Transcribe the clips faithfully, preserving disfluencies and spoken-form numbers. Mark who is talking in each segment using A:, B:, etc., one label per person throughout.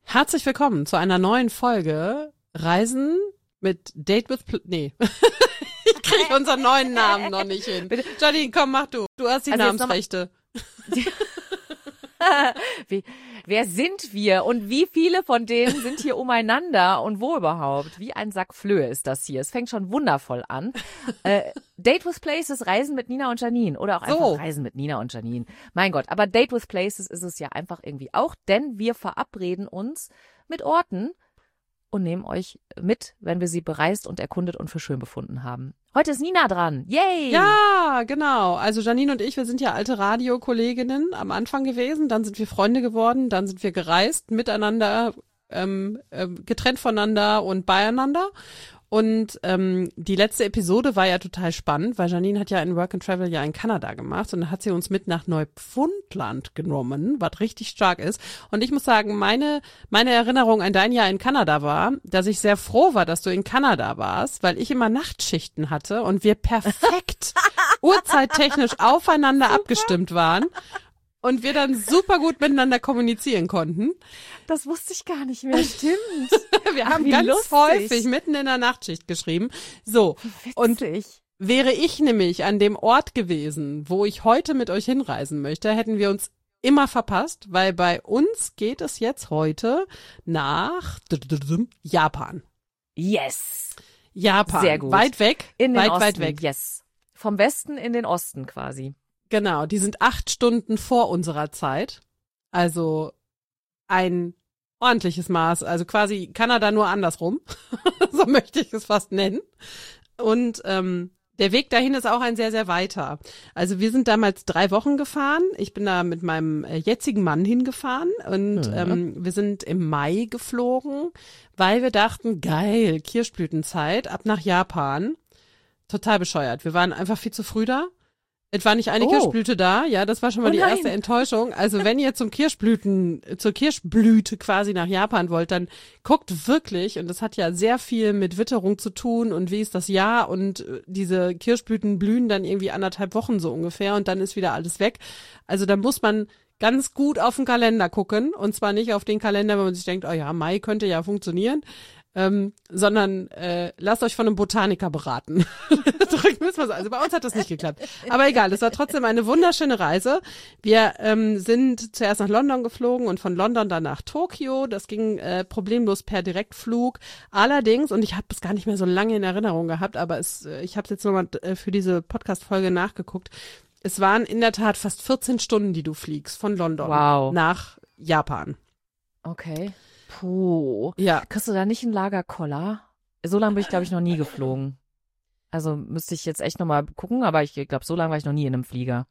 A: Herzlich willkommen zu einer neuen Folge Reisen mit Date with Pl- Nee. Ich kriege unseren neuen Namen noch nicht hin. Janine, komm, mach du. Du hast die also Namensrechte.
B: wie, wer sind wir und wie viele von denen sind hier umeinander und wo überhaupt? Wie ein Sack Flöhe ist das hier. Es fängt schon wundervoll an. Äh, Date with Places, Reisen mit Nina und Janine oder auch einfach so. Reisen mit Nina und Janine. Mein Gott, aber Date with Places ist es ja einfach irgendwie auch, denn wir verabreden uns mit Orten und nehmen euch mit, wenn wir sie bereist und erkundet und für schön befunden haben. Heute ist Nina dran. Yay!
A: Ja, genau. Also Janine und ich, wir sind ja alte Radiokolleginnen am Anfang gewesen, dann sind wir Freunde geworden, dann sind wir gereist, miteinander, ähm, äh, getrennt voneinander und beieinander. Und ähm, die letzte Episode war ja total spannend, weil Janine hat ja ein Work and Travel ja in Kanada gemacht und dann hat sie uns mit nach Neufundland genommen, was richtig stark ist. Und ich muss sagen, meine meine Erinnerung an dein Jahr in Kanada war, dass ich sehr froh war, dass du in Kanada warst, weil ich immer Nachtschichten hatte und wir perfekt uhrzeittechnisch aufeinander Super. abgestimmt waren. Und wir dann super gut miteinander kommunizieren konnten.
B: Das wusste ich gar nicht mehr, stimmt.
A: Wir Ach, haben ganz lustig. häufig mitten in der Nachtschicht geschrieben. So,
B: Witzig.
A: Und wäre ich nämlich an dem Ort gewesen, wo ich heute mit euch hinreisen möchte, hätten wir uns immer verpasst, weil bei uns geht es jetzt heute nach Japan.
B: Yes.
A: Japan.
B: Sehr gut.
A: Weit weg.
B: In den
A: weit,
B: Osten.
A: weit weg.
B: Yes. Vom Westen in den Osten quasi.
A: Genau, die sind acht Stunden vor unserer Zeit. Also ein ordentliches Maß. Also quasi Kanada nur andersrum. So möchte ich es fast nennen. Und ähm, der Weg dahin ist auch ein sehr, sehr weiter. Also wir sind damals drei Wochen gefahren. Ich bin da mit meinem jetzigen Mann hingefahren. Und ja. ähm, wir sind im Mai geflogen, weil wir dachten, geil, Kirschblütenzeit, ab nach Japan. Total bescheuert. Wir waren einfach viel zu früh da. Es war nicht eine oh. Kirschblüte da, ja, das war schon mal oh die nein. erste Enttäuschung. Also wenn ihr zum Kirschblüten, zur Kirschblüte quasi nach Japan wollt, dann guckt wirklich, und das hat ja sehr viel mit Witterung zu tun und wie ist das Jahr und diese Kirschblüten blühen dann irgendwie anderthalb Wochen so ungefähr und dann ist wieder alles weg. Also da muss man ganz gut auf den Kalender gucken und zwar nicht auf den Kalender, wenn man sich denkt, oh ja, Mai könnte ja funktionieren. Ähm, sondern äh, lasst euch von einem Botaniker beraten. Drücken wir es mal so. Also bei uns hat das nicht geklappt. Aber egal, es war trotzdem eine wunderschöne Reise. Wir ähm, sind zuerst nach London geflogen und von London dann nach Tokio. Das ging äh, problemlos per Direktflug. Allerdings, und ich habe es gar nicht mehr so lange in Erinnerung gehabt, aber es, äh, ich habe es jetzt nochmal äh, für diese Podcast-Folge nachgeguckt. Es waren in der Tat fast vierzehn Stunden, die du fliegst von London
B: wow.
A: nach Japan.
B: Okay. Puh.
A: Ja.
B: Kriegst du da nicht einen Lagerkoller? So lange bin ich, glaube ich, noch nie geflogen. Also müsste ich jetzt echt nochmal gucken, aber ich glaube, so lange war ich noch nie in einem Flieger.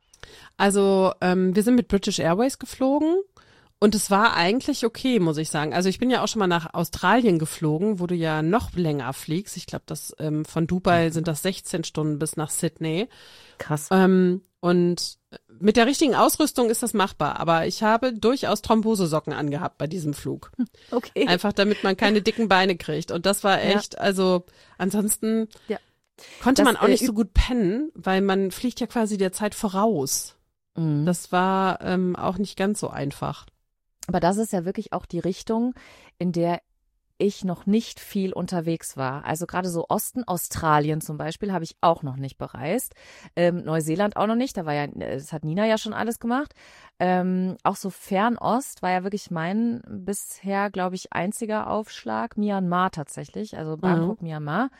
A: Also ähm, wir sind mit British Airways geflogen und es war eigentlich okay, muss ich sagen. Also ich bin ja auch schon mal nach Australien geflogen, wo du ja noch länger fliegst. Ich glaube, das ähm, von Dubai sind das sechzehn Stunden bis nach Sydney.
B: Krass.
A: Ähm, und mit der richtigen Ausrüstung ist das machbar, aber ich habe durchaus Thrombosesocken angehabt bei diesem Flug.
B: Okay.
A: Einfach damit man keine dicken Beine kriegt. Und das war echt, ja. also ansonsten
B: ja.
A: konnte
B: das,
A: man auch nicht
B: äh,
A: so gut pennen, weil man fliegt ja quasi der Zeit voraus.
B: Mhm.
A: Das war ähm, auch nicht ganz so einfach.
B: Aber das ist ja wirklich auch die Richtung, in der ich noch nicht viel unterwegs war. Also gerade so Osten, Australien zum Beispiel, habe ich auch noch nicht bereist. Ähm, Neuseeland auch noch nicht, da war ja, das hat Nina ja schon alles gemacht. Ähm, auch so Fernost war ja wirklich mein bisher, glaube ich, einziger Aufschlag. Myanmar tatsächlich, also Bangkok, mhm. Myanmar.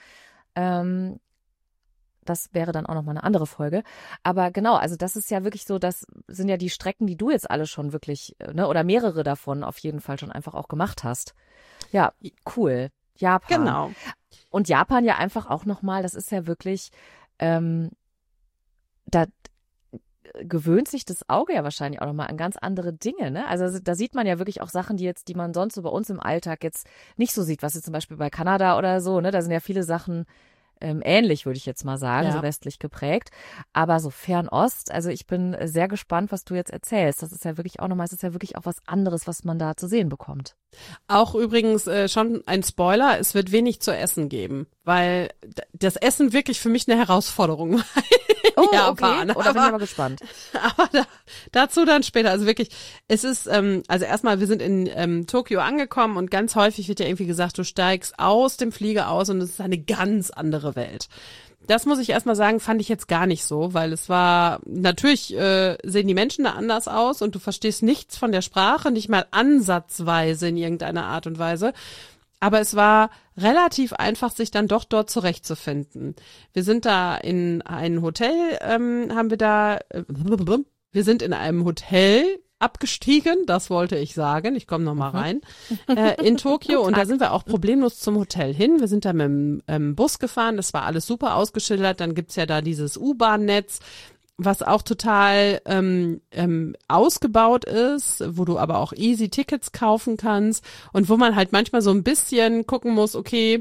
B: Ähm, Das wäre dann auch nochmal eine andere Folge. Aber genau, also das ist ja wirklich so, das sind ja die Strecken, die du jetzt alle schon wirklich, ne, oder mehrere davon auf jeden Fall schon einfach auch gemacht hast. Ja, cool. Japan.
A: Genau.
B: Und Japan ja einfach auch nochmal, das ist ja wirklich, ähm, da gewöhnt sich das Auge ja wahrscheinlich auch nochmal an ganz andere Dinge, ne? Also da sieht man ja wirklich auch Sachen, die jetzt, die man sonst so bei uns im Alltag jetzt nicht so sieht, was jetzt zum Beispiel bei Kanada oder so, ne? Da sind ja viele Sachen ähm, ähnlich, würde ich jetzt mal sagen,
A: ja.
B: so westlich geprägt. Aber so Fernost, also ich bin sehr gespannt, was du jetzt erzählst. Das ist ja wirklich auch nochmal, es ist ja wirklich auch was anderes, was man da zu sehen bekommt.
A: Auch übrigens äh, schon ein Spoiler, es wird wenig zu essen geben, weil d- das Essen wirklich für mich eine Herausforderung war.
B: Oh,
A: Japan.
B: okay. Oh, da bin ich aber gespannt.
A: Aber da, dazu dann später. Also wirklich, es ist, ähm, also erstmal, wir sind in ähm, Tokio angekommen und ganz häufig wird ja irgendwie gesagt, du steigst aus dem Flieger aus und es ist eine ganz andere Welt. Das muss ich erstmal sagen, fand ich jetzt gar nicht so, weil es war, natürlich äh, sehen die Menschen da anders aus und du verstehst nichts von der Sprache, nicht mal ansatzweise in irgendeiner Art und Weise. Aber es war relativ einfach, sich dann doch dort zurechtzufinden. Wir sind da in ein Hotel, ähm, haben wir da, äh, wir sind in einem Hotel abgestiegen, das wollte ich sagen, ich komme nochmal rein, äh, in Tokio und da sind wir auch problemlos zum Hotel hin. Wir sind da mit dem ähm, Bus gefahren, das war alles super ausgeschildert, dann gibt's ja da dieses U-Bahn-Netz, was auch total ähm, ähm, ausgebaut ist, wo du aber auch easy Tickets kaufen kannst und wo man halt manchmal so ein bisschen gucken muss, okay,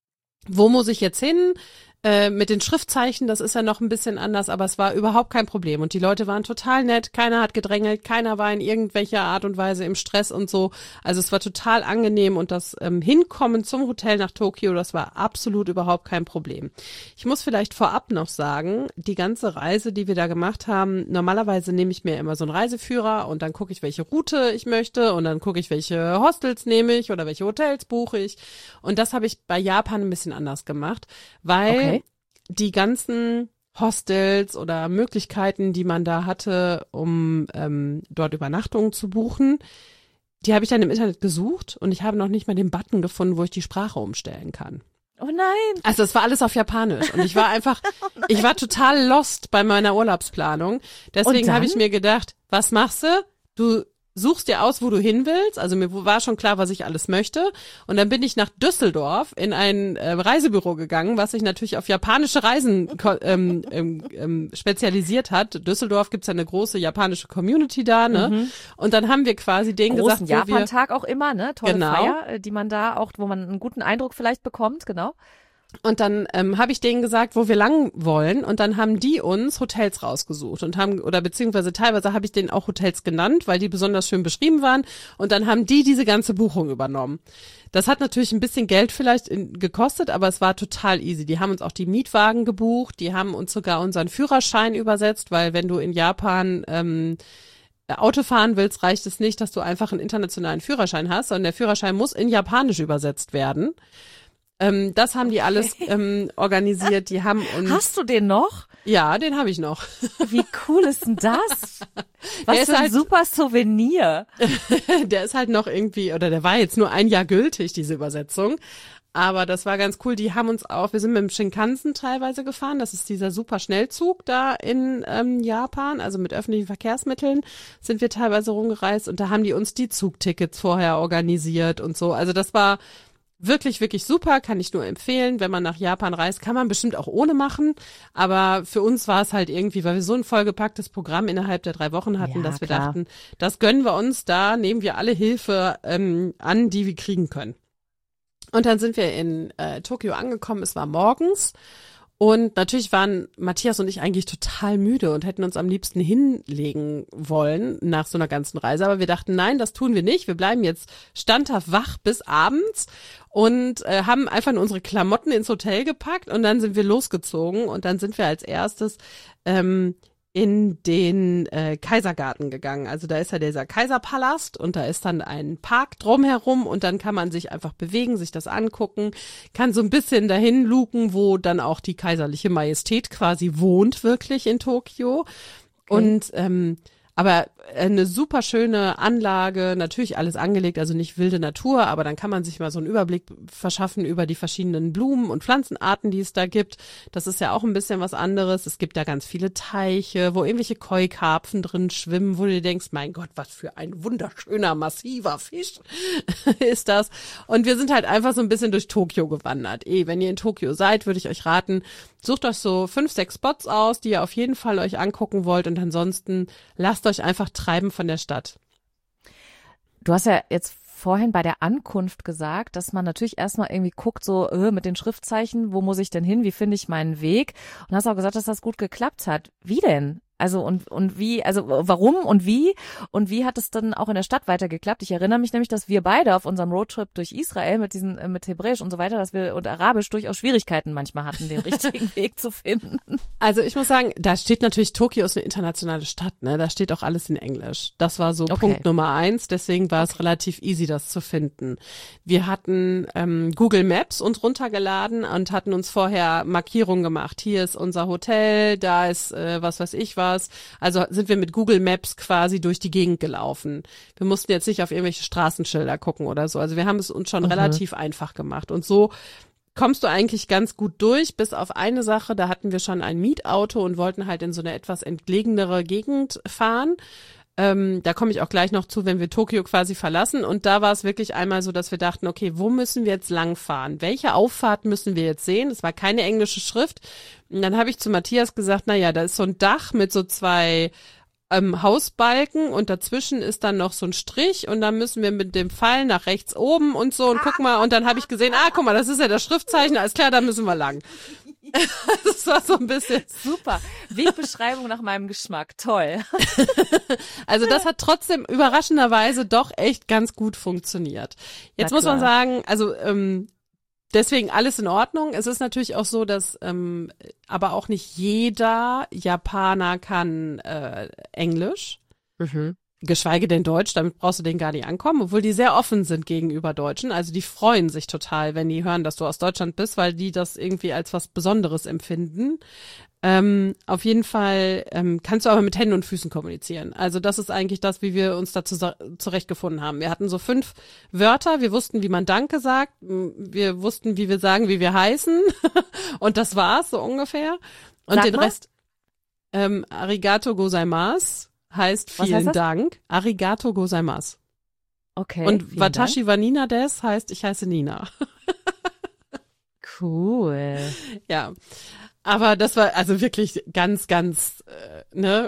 A: wo muss ich jetzt hin? Äh, mit den Schriftzeichen, das ist ja noch ein bisschen anders, aber es war überhaupt kein Problem. Und die Leute waren total nett, keiner hat gedrängelt, keiner war in irgendwelcher Art und Weise im Stress und so. Also es war total angenehm und das ähm, Hinkommen zum Hotel nach Tokio, das war absolut überhaupt kein Problem. Ich muss vielleicht vorab noch sagen, die ganze Reise, die wir da gemacht haben, normalerweise nehme ich mir immer so einen Reiseführer und dann gucke ich, welche Route ich möchte und dann gucke ich, welche Hostels nehme ich oder welche Hotels buche ich. Und das habe ich bei Japan ein bisschen anders gemacht, weil
B: Okay.
A: die ganzen Hostels oder Möglichkeiten, die man da hatte, um ähm, dort Übernachtungen zu buchen, die habe ich dann im Internet gesucht und ich habe noch nicht mal den Button gefunden, wo ich die Sprache umstellen kann.
B: Oh nein.
A: Also es war alles auf Japanisch und ich war einfach, oh ich war total lost bei meiner Urlaubsplanung. Deswegen habe ich mir gedacht, was machst du? Du suchst dir aus, wo du hin willst. Also mir war schon klar, was ich alles möchte. Und dann bin ich nach Düsseldorf in ein äh, Reisebüro gegangen, was sich natürlich auf japanische Reisen ähm, ähm, ähm, spezialisiert hat. Düsseldorf gibt's ja eine große japanische Community da, ne? Mhm. Und dann haben wir quasi denen
B: Großen
A: gesagt, wo wir
B: Japan-Tag auch immer, ne? Tolle
A: genau.
B: Feier, die man da auch, wo man einen guten Eindruck vielleicht bekommt, genau.
A: Und dann ähm, habe ich denen gesagt, wo wir lang wollen und dann haben die uns Hotels rausgesucht und haben, oder beziehungsweise teilweise habe ich denen auch Hotels genannt, weil die besonders schön beschrieben waren und dann haben die diese ganze Buchung übernommen. Das hat natürlich ein bisschen Geld vielleicht in, gekostet, aber es war total easy. Die haben uns auch die Mietwagen gebucht, die haben uns sogar unseren Führerschein übersetzt, weil wenn du in Japan ähm, Auto fahren willst, reicht es nicht, dass du einfach einen internationalen Führerschein hast, sondern der Führerschein muss in Japanisch übersetzt werden. Ähm, das haben die alles ähm, organisiert. Die haben uns.
B: Hast du den noch?
A: Ja, den habe ich noch.
B: Wie cool ist denn das? Was
A: der
B: für
A: ist
B: ein
A: halt,
B: super Souvenir.
A: Der ist halt noch irgendwie, oder der war jetzt nur ein Jahr gültig, diese Übersetzung. Aber das war ganz cool. Die haben uns auch, wir sind mit dem Shinkansen teilweise gefahren. Das ist dieser super Schnellzug da in ähm, Japan. Also mit öffentlichen Verkehrsmitteln sind wir teilweise rumgereist. Und da haben die uns die Zugtickets vorher organisiert und so. Also das war wirklich, wirklich super, kann ich nur empfehlen. Wenn man nach Japan reist, kann man bestimmt auch ohne machen. Aber für uns war es halt irgendwie, weil wir so ein vollgepacktes Programm innerhalb der drei Wochen hatten,
B: Ja,
A: dass wir
B: klar.
A: dachten, das gönnen wir uns, da nehmen wir alle Hilfe ähm, an, die wir kriegen können. Und dann sind wir in äh, Tokio angekommen, es war morgens. Und natürlich waren Matthias und ich eigentlich total müde und hätten uns am liebsten hinlegen wollen nach so einer ganzen Reise. Aber wir dachten, nein, das tun wir nicht. Wir bleiben jetzt standhaft wach bis abends und äh, haben einfach nur unsere Klamotten ins Hotel gepackt und dann sind wir losgezogen. Und dann sind wir als erstes ähm, in den äh, Kaisergarten gegangen. Also da ist ja dieser Kaiserpalast und da ist dann ein Park drumherum und dann kann man sich einfach bewegen, sich das angucken, kann so ein bisschen dahin luken, wo dann auch die kaiserliche Majestät quasi wohnt, wirklich in Tokio.
B: Okay.
A: Und ähm, aber eine super schöne Anlage, natürlich alles angelegt, also nicht wilde Natur, aber dann kann man sich mal so einen Überblick verschaffen über die verschiedenen Blumen- und Pflanzenarten, die es da gibt. Das ist ja auch ein bisschen was anderes. Es gibt da ganz viele Teiche, wo irgendwelche Koi-Karpfen drin schwimmen, wo du dir denkst, mein Gott, was für ein wunderschöner, massiver Fisch ist das. Und wir sind halt einfach so ein bisschen durch Tokio gewandert. Eh, wenn ihr in Tokio seid, würde ich euch raten, sucht euch so fünf, sechs Spots aus, die ihr auf jeden Fall euch angucken wollt und ansonsten lasst euch einfach treiben von der Stadt.
B: Du hast ja jetzt vorhin bei der Ankunft gesagt, dass man natürlich erstmal irgendwie guckt, so äh, mit den Schriftzeichen, wo muss ich denn hin, wie finde ich meinen Weg? Und hast auch gesagt, dass das gut geklappt hat. Wie denn? Also und und wie, also warum und wie und wie hat es dann auch in der Stadt weiter geklappt? Ich erinnere mich nämlich, dass wir beide auf unserem Roadtrip durch Israel mit diesen äh, mit Hebräisch und so weiter, dass wir und Arabisch durchaus Schwierigkeiten manchmal hatten, den richtigen Weg zu finden.
A: Also ich muss sagen, da steht natürlich, Tokio ist eine internationale Stadt, ne? Da steht auch alles in Englisch. Das war so
B: Okay.
A: Punkt Nummer eins, deswegen war es relativ easy, das zu finden. Wir hatten ähm, Google Maps uns runtergeladen und hatten uns vorher Markierungen gemacht. Hier ist unser Hotel, da ist äh, was weiß ich was. Also sind wir mit Google Maps quasi durch die Gegend gelaufen. Wir mussten jetzt nicht auf irgendwelche Straßenschilder gucken oder so. Also wir haben es uns schon
B: Mhm.
A: relativ einfach gemacht. Und so kommst du eigentlich ganz gut durch, bis auf eine Sache, da hatten wir schon ein Mietauto und wollten halt in so eine etwas entlegenere Gegend fahren. Ähm, da komme ich auch gleich noch zu, wenn wir Tokio quasi verlassen. Und da war es wirklich einmal so, dass wir dachten, okay, wo müssen wir jetzt lang fahren? Welche Auffahrt müssen wir jetzt sehen? Es war keine englische Schrift. Und dann habe ich zu Matthias gesagt, na ja, da ist so ein Dach mit so zwei ähm, Hausbalken und dazwischen ist dann noch so ein Strich und dann müssen wir mit dem Pfeil nach rechts oben und so und guck mal. Und dann habe ich gesehen, ah, guck mal, das ist ja das Schriftzeichen, alles klar, da müssen wir lang. Das war so ein bisschen.
B: Super. Wegbeschreibung nach meinem Geschmack. Toll.
A: Also das hat trotzdem überraschenderweise doch echt ganz gut funktioniert. Jetzt
B: Na
A: muss man
B: klar.
A: sagen, also ähm, deswegen alles in Ordnung. Es ist natürlich auch so, dass ähm, aber auch nicht jeder Japaner kann äh, Englisch.
B: Mhm.
A: Geschweige denn Deutsch, damit brauchst du denen gar nicht ankommen, obwohl die sehr offen sind gegenüber Deutschen. Also die freuen sich total, wenn die hören, dass du aus Deutschland bist, weil die das irgendwie als was Besonderes empfinden. Ähm, auf jeden Fall ähm, kannst du aber mit Händen und Füßen kommunizieren. Also das ist eigentlich das, wie wir uns dazu zurechtgefunden haben. Wir hatten so fünf Wörter, wir wussten, wie man Danke sagt, wir wussten, wie wir sagen, wie wir heißen und das war's so ungefähr. Und
B: Sag
A: den
B: mal.
A: Rest, ähm, Arigato gozaimasu heißt
B: Was
A: vielen
B: heißt das?
A: Dank. Arigato gozaimasu.
B: Okay.
A: Und
B: vielen
A: Watashi wa Nina des heißt, ich heiße Nina.
B: Dank. Cool.
A: Ja. Aber das war also wirklich ganz, ganz, äh, ne,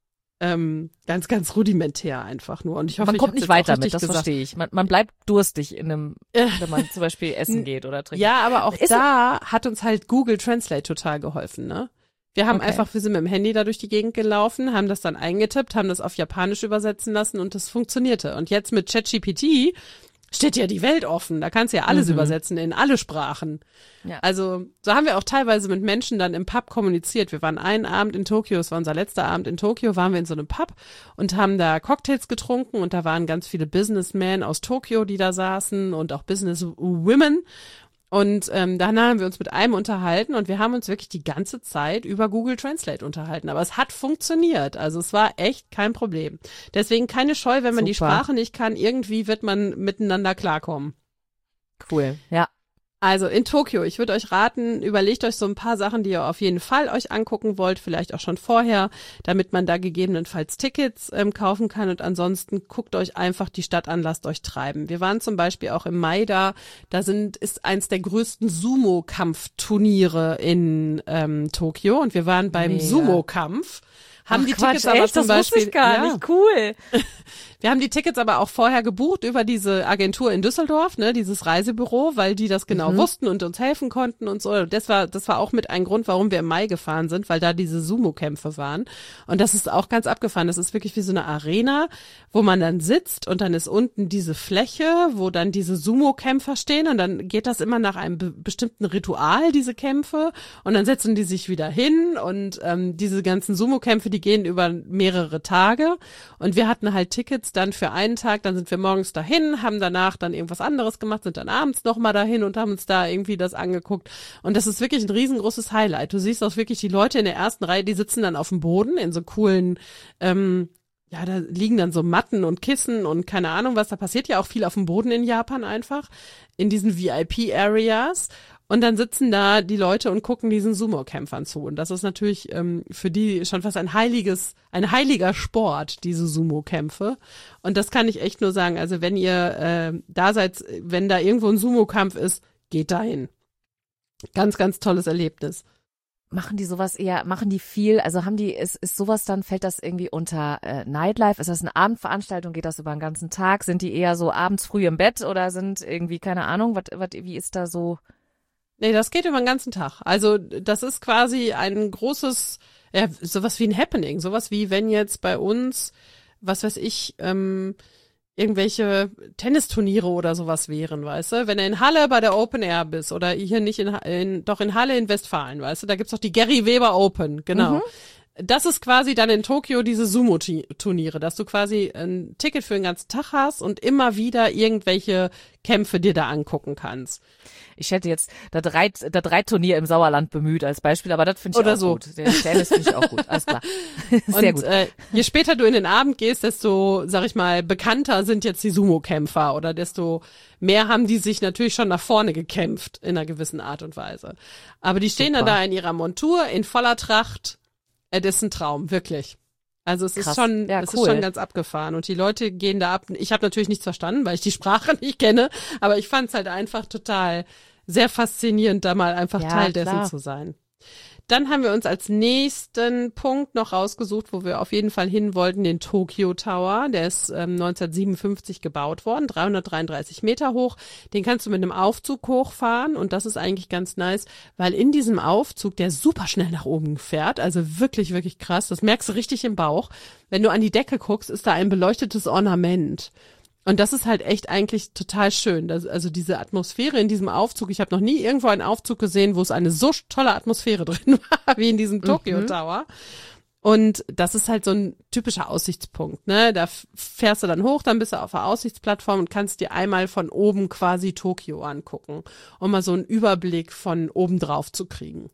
A: ähm, ganz, ganz rudimentär einfach nur. Und ich hoffe,
B: Man
A: ich
B: kommt
A: hab's
B: nicht
A: jetzt auch
B: weiter
A: richtig
B: mit, das
A: gesagt.
B: verstehe ich. Man, man bleibt durstig in einem,
A: Äh.
B: wenn man zum Beispiel essen geht oder trinkt.
A: Ja, aber auch
B: Ist-
A: da hat uns halt Google Translate total geholfen, ne? Wir haben
B: Okay.
A: einfach, wir sind mit dem Handy da durch die Gegend gelaufen, haben das dann eingetippt, haben das auf Japanisch übersetzen lassen und das funktionierte. Und jetzt mit ChatGPT steht ja die Welt offen. Da kannst du ja alles
B: Mhm.
A: übersetzen in alle Sprachen.
B: Ja.
A: Also so haben wir auch teilweise mit Menschen dann im Pub kommuniziert. Wir waren einen Abend in Tokio, es war unser letzter Abend in Tokio, waren wir in so einem Pub und haben da Cocktails getrunken und da waren ganz viele Businessmen aus Tokio, die da saßen und auch Businesswomen. Und ähm, dann haben wir uns mit einem unterhalten und wir haben uns wirklich die ganze Zeit über Google Translate unterhalten. Aber es hat funktioniert. Also es war echt kein Problem. Deswegen keine Scheu, wenn man die
B: Super.
A: Sprache nicht kann. Irgendwie wird man miteinander klarkommen.
B: Cool. Ja.
A: Also in Tokio, ich würde euch raten, überlegt euch so ein paar Sachen, die ihr auf jeden Fall euch angucken wollt, vielleicht auch schon vorher, damit man da gegebenenfalls Tickets ähm, kaufen kann und ansonsten guckt euch einfach die Stadt an, lasst euch treiben. Wir waren zum Beispiel auch im Mai da, da sind ist eins der größten Sumo-Kampfturniere in ähm, Tokio und wir waren beim
B: Mega.
A: Sumo-Kampf. Haben
B: Ach,
A: die
B: Quatsch,
A: Tickets aber
B: echt?
A: zum
B: das
A: Beispiel,
B: wusste ich gar
A: ja,
B: nicht. Cool.
A: wir haben die Tickets aber auch vorher gebucht über diese Agentur in Düsseldorf, ne, dieses Reisebüro, weil die das genau
B: Mhm.
A: wussten und uns helfen konnten und so. Das war, das war auch mit ein Grund, warum wir im Mai gefahren sind, weil da diese Sumo-Kämpfe waren. Und das ist auch ganz abgefahren. Das ist wirklich wie so eine Arena, wo man dann sitzt und dann ist unten diese Fläche, wo dann diese Sumo-Kämpfer stehen und dann geht das immer nach einem be- bestimmten Ritual, diese Kämpfe. Und dann setzen die sich wieder hin und ähm, diese ganzen Sumo-Kämpfe, die gehen über mehrere Tage. Und wir hatten halt Tickets dann für einen Tag, dann sind wir morgens dahin, haben danach dann irgendwas anderes gemacht, sind dann abends nochmal dahin und haben uns da irgendwie das angeguckt. Und das ist wirklich ein riesengroßes Highlight. Du siehst auch wirklich die Leute in der ersten Reihe, die sitzen dann auf dem Boden in so coolen, ähm, ja, da liegen dann so Matten und Kissen und keine Ahnung was. Da passiert ja auch viel auf dem Boden in Japan einfach, in diesen V I P-Areas. Und dann sitzen da die Leute und gucken diesen Sumo-Kämpfern zu. Und das ist natürlich ähm, für die schon fast ein heiliges, ein heiliger Sport, diese Sumo-Kämpfe. Und das kann ich echt nur sagen. Also wenn ihr äh, da seid, wenn da irgendwo ein Sumo-Kampf ist, geht dahin. Ganz, ganz tolles Erlebnis.
B: Machen die sowas eher, machen die viel, also haben die, ist, ist sowas dann, fällt das irgendwie unter äh, Nightlife? Ist das eine Abendveranstaltung? Geht das über den ganzen Tag? Sind die eher so abends früh im Bett oder sind irgendwie, keine Ahnung, was, was, wie ist da so?
A: Nee, das geht über den ganzen Tag. Also das ist quasi ein großes Ja, sowas wie ein Happening, sowas wie wenn jetzt bei uns, was weiß ich, ähm, irgendwelche Tennisturniere oder sowas wären, weißt du? Wenn du in Halle bei der Open Air bist oder hier nicht in, in doch in Halle in Westfalen, weißt du? Da gibt's doch die Gary Weber Open, genau. Mhm. Das ist quasi dann in Tokio diese Sumo-Turniere, dass du quasi ein Ticket für den ganzen Tag hast und immer wieder irgendwelche Kämpfe dir da angucken kannst.
B: Ich hätte jetzt das Reit, das Reitturnier im Sauerland bemüht als Beispiel, aber das finde ich
A: Oder
B: auch
A: so.
B: gut. Den Tennis finde ich auch gut, alles klar. Sehr
A: und,
B: gut.
A: Äh, je später du in den Abend gehst, desto, sag ich mal, bekannter sind jetzt die Sumo-Kämpfer oder desto mehr haben die sich natürlich schon nach vorne gekämpft in einer gewissen Art und Weise. Aber die stehen
B: Super.
A: dann da in ihrer Montur, in voller Tracht. Das ist ein Traum, wirklich. Also es
B: Krass.
A: ist schon,
B: Ja,
A: es
B: cool.
A: ist schon ganz abgefahren und die Leute gehen da ab. Ich habe natürlich nichts verstanden, weil ich die Sprache nicht kenne, aber ich fand es halt einfach total sehr faszinierend, da mal einfach
B: Ja,
A: Teil dessen
B: klar.
A: zu sein. Dann haben wir uns als nächsten Punkt noch rausgesucht, wo wir auf jeden Fall hin wollten, den Tokyo Tower. Der ist ähm, neunzehnhundertsiebenundfünfzig gebaut worden, dreihundertdreiunddreißig Meter hoch. Den kannst du mit einem Aufzug hochfahren und das ist eigentlich ganz nice, weil in diesem Aufzug, der super schnell nach oben fährt, also wirklich, wirklich krass, das merkst du richtig im Bauch. Wenn du an die Decke guckst, ist da ein beleuchtetes Ornament. Und das ist halt echt eigentlich total schön. Das, also diese Atmosphäre in diesem Aufzug. Ich habe noch nie irgendwo einen Aufzug gesehen, wo es eine so tolle Atmosphäre drin war, wie in diesem Tokyo
B: Mhm.
A: Tower. Und das ist halt so ein typischer Aussichtspunkt, ne? Da fährst du dann hoch, dann bist du auf der Aussichtsplattform und kannst dir einmal von oben quasi Tokio angucken, um mal so einen Überblick von oben drauf zu kriegen.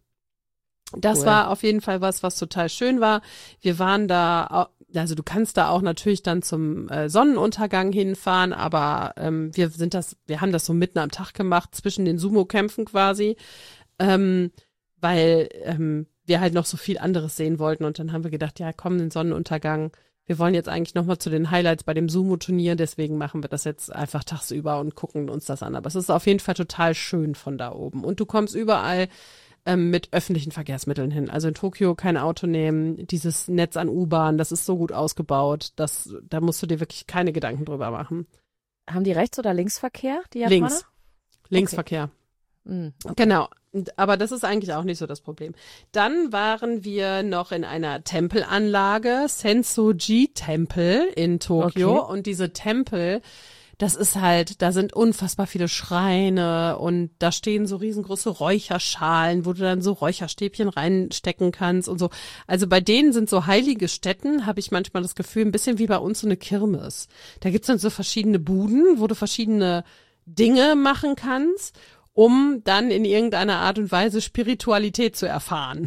A: Das
B: Cool.
A: war auf jeden Fall was, was total schön war. Wir waren da, also du kannst da auch natürlich dann zum äh, Sonnenuntergang hinfahren, aber ähm, wir sind das, wir haben das so mitten am Tag gemacht, zwischen den Sumo-Kämpfen quasi, ähm, weil ähm, wir halt noch so viel anderes sehen wollten und dann haben wir gedacht, ja komm, den Sonnenuntergang, wir wollen jetzt eigentlich nochmal zu den Highlights bei dem Sumo-Turnier, deswegen machen wir das jetzt einfach tagsüber und gucken uns das an. Aber es ist auf jeden Fall total schön von da oben und du kommst überall ähm, mit öffentlichen Verkehrsmitteln hin. Also in Tokio kein Auto nehmen, dieses Netz an U-Bahn, das ist so gut ausgebaut, dass, da musst du dir wirklich keine Gedanken drüber machen.
B: Haben die Rechts- oder Linksverkehr, die Japaner?
A: Links. Linksverkehr.
B: Mhm.
A: Genau. Aber das ist eigentlich auch nicht so das Problem. Dann waren wir noch in einer Tempelanlage, Sensoji-Tempel in Tokio.
B: Okay.
A: Und diese Tempel, das ist halt, da sind unfassbar viele Schreine und da stehen so riesengroße Räucherschalen, wo du dann so Räucherstäbchen reinstecken kannst und so. Also bei denen sind so heilige Stätten, habe ich manchmal das Gefühl, ein bisschen wie bei uns so eine Kirmes. Da gibt's dann so verschiedene Buden, wo du verschiedene Dinge machen kannst, um dann in irgendeiner Art und Weise Spiritualität zu erfahren.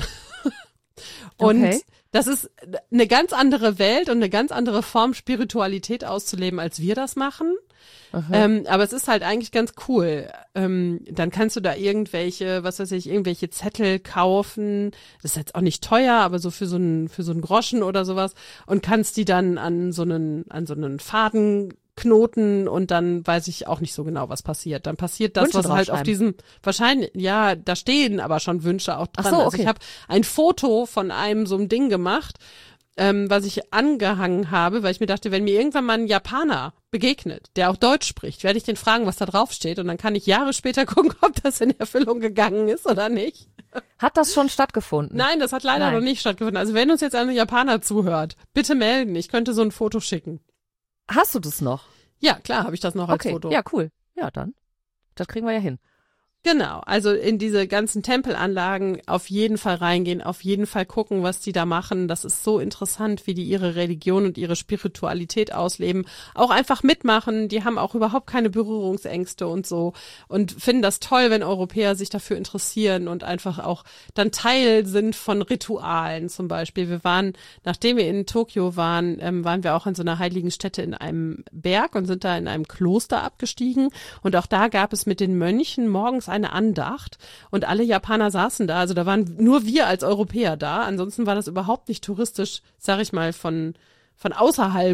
A: Und
B: Okay.
A: das ist eine ganz andere Welt und eine ganz andere Form, Spiritualität auszuleben, als wir das machen. Ähm, aber es ist halt eigentlich ganz cool. Ähm, dann kannst du da irgendwelche, was weiß ich, irgendwelche Zettel kaufen. Das ist jetzt auch nicht teuer, aber so für so einen, für so einen Groschen oder sowas. Und kannst die dann an so einen, an so einen Faden knoten und dann weiß ich auch nicht so genau, was passiert. Dann passiert das,
B: Wünsche
A: was halt auf
B: draufschreiben.
A: diesem, wahrscheinlich, ja, da stehen aber schon Wünsche auch dran.
B: Ach so,
A: Also
B: okay.
A: ich habe ein Foto von einem so einem Ding gemacht, ähm, was ich angehangen habe, weil ich mir dachte, wenn mir irgendwann mal ein Japaner begegnet, der auch Deutsch spricht, werde ich den fragen, was da drauf steht und dann kann ich Jahre später gucken, ob das in Erfüllung gegangen ist oder nicht.
B: Hat das schon stattgefunden?
A: Nein, das hat leider
B: Nein.
A: noch nicht stattgefunden. Also wenn uns jetzt ein Japaner zuhört, bitte melden. Ich könnte so ein Foto schicken.
B: Hast du das noch?
A: Ja, klar, habe ich das noch als
B: Okay,
A: Foto.
B: ja, cool. Ja, dann. Das kriegen wir ja hin.
A: Genau, also in diese ganzen Tempelanlagen auf jeden Fall reingehen, auf jeden Fall gucken, was die da machen. Das ist so interessant, wie die ihre Religion und ihre Spiritualität ausleben. Auch einfach mitmachen, die haben auch überhaupt keine Berührungsängste und so und finden das toll, wenn Europäer sich dafür interessieren und einfach auch dann Teil sind von Ritualen zum Beispiel. Wir waren, nachdem wir in Tokio waren, ähm, waren wir auch in so einer heiligen Stätte in einem Berg und sind da in einem Kloster abgestiegen und auch da gab es mit den Mönchen morgens eine Andacht und alle Japaner saßen da, also da waren nur wir als Europäer da, ansonsten war das überhaupt nicht touristisch, sag ich mal, von von außerhalb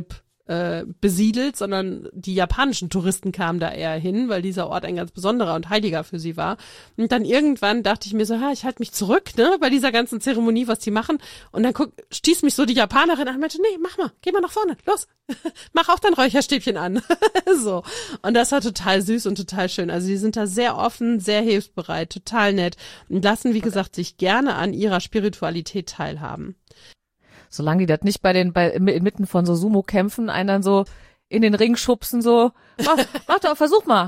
A: äh, besiedelt, sondern die japanischen Touristen kamen da eher hin, weil dieser Ort ein ganz besonderer und heiliger für sie war. Und dann irgendwann dachte ich mir so, ha, ich halte mich zurück, ne, bei dieser ganzen Zeremonie, was die machen. Und dann guck, stieß mich so die Japanerin an und meinte, nee, mach mal, geh mal nach vorne, los, mach auch dein Räucherstäbchen an. So. Und das war total süß und total schön. Also die sind da sehr offen, sehr hilfsbereit, total nett und lassen, wie gesagt, sich gerne an ihrer Spiritualität teilhaben.
B: Solange die das nicht bei den, bei, inmitten von so Sumo-Kämpfen einen dann so in den Ring schubsen, so, mach, mach doch, versuch mal.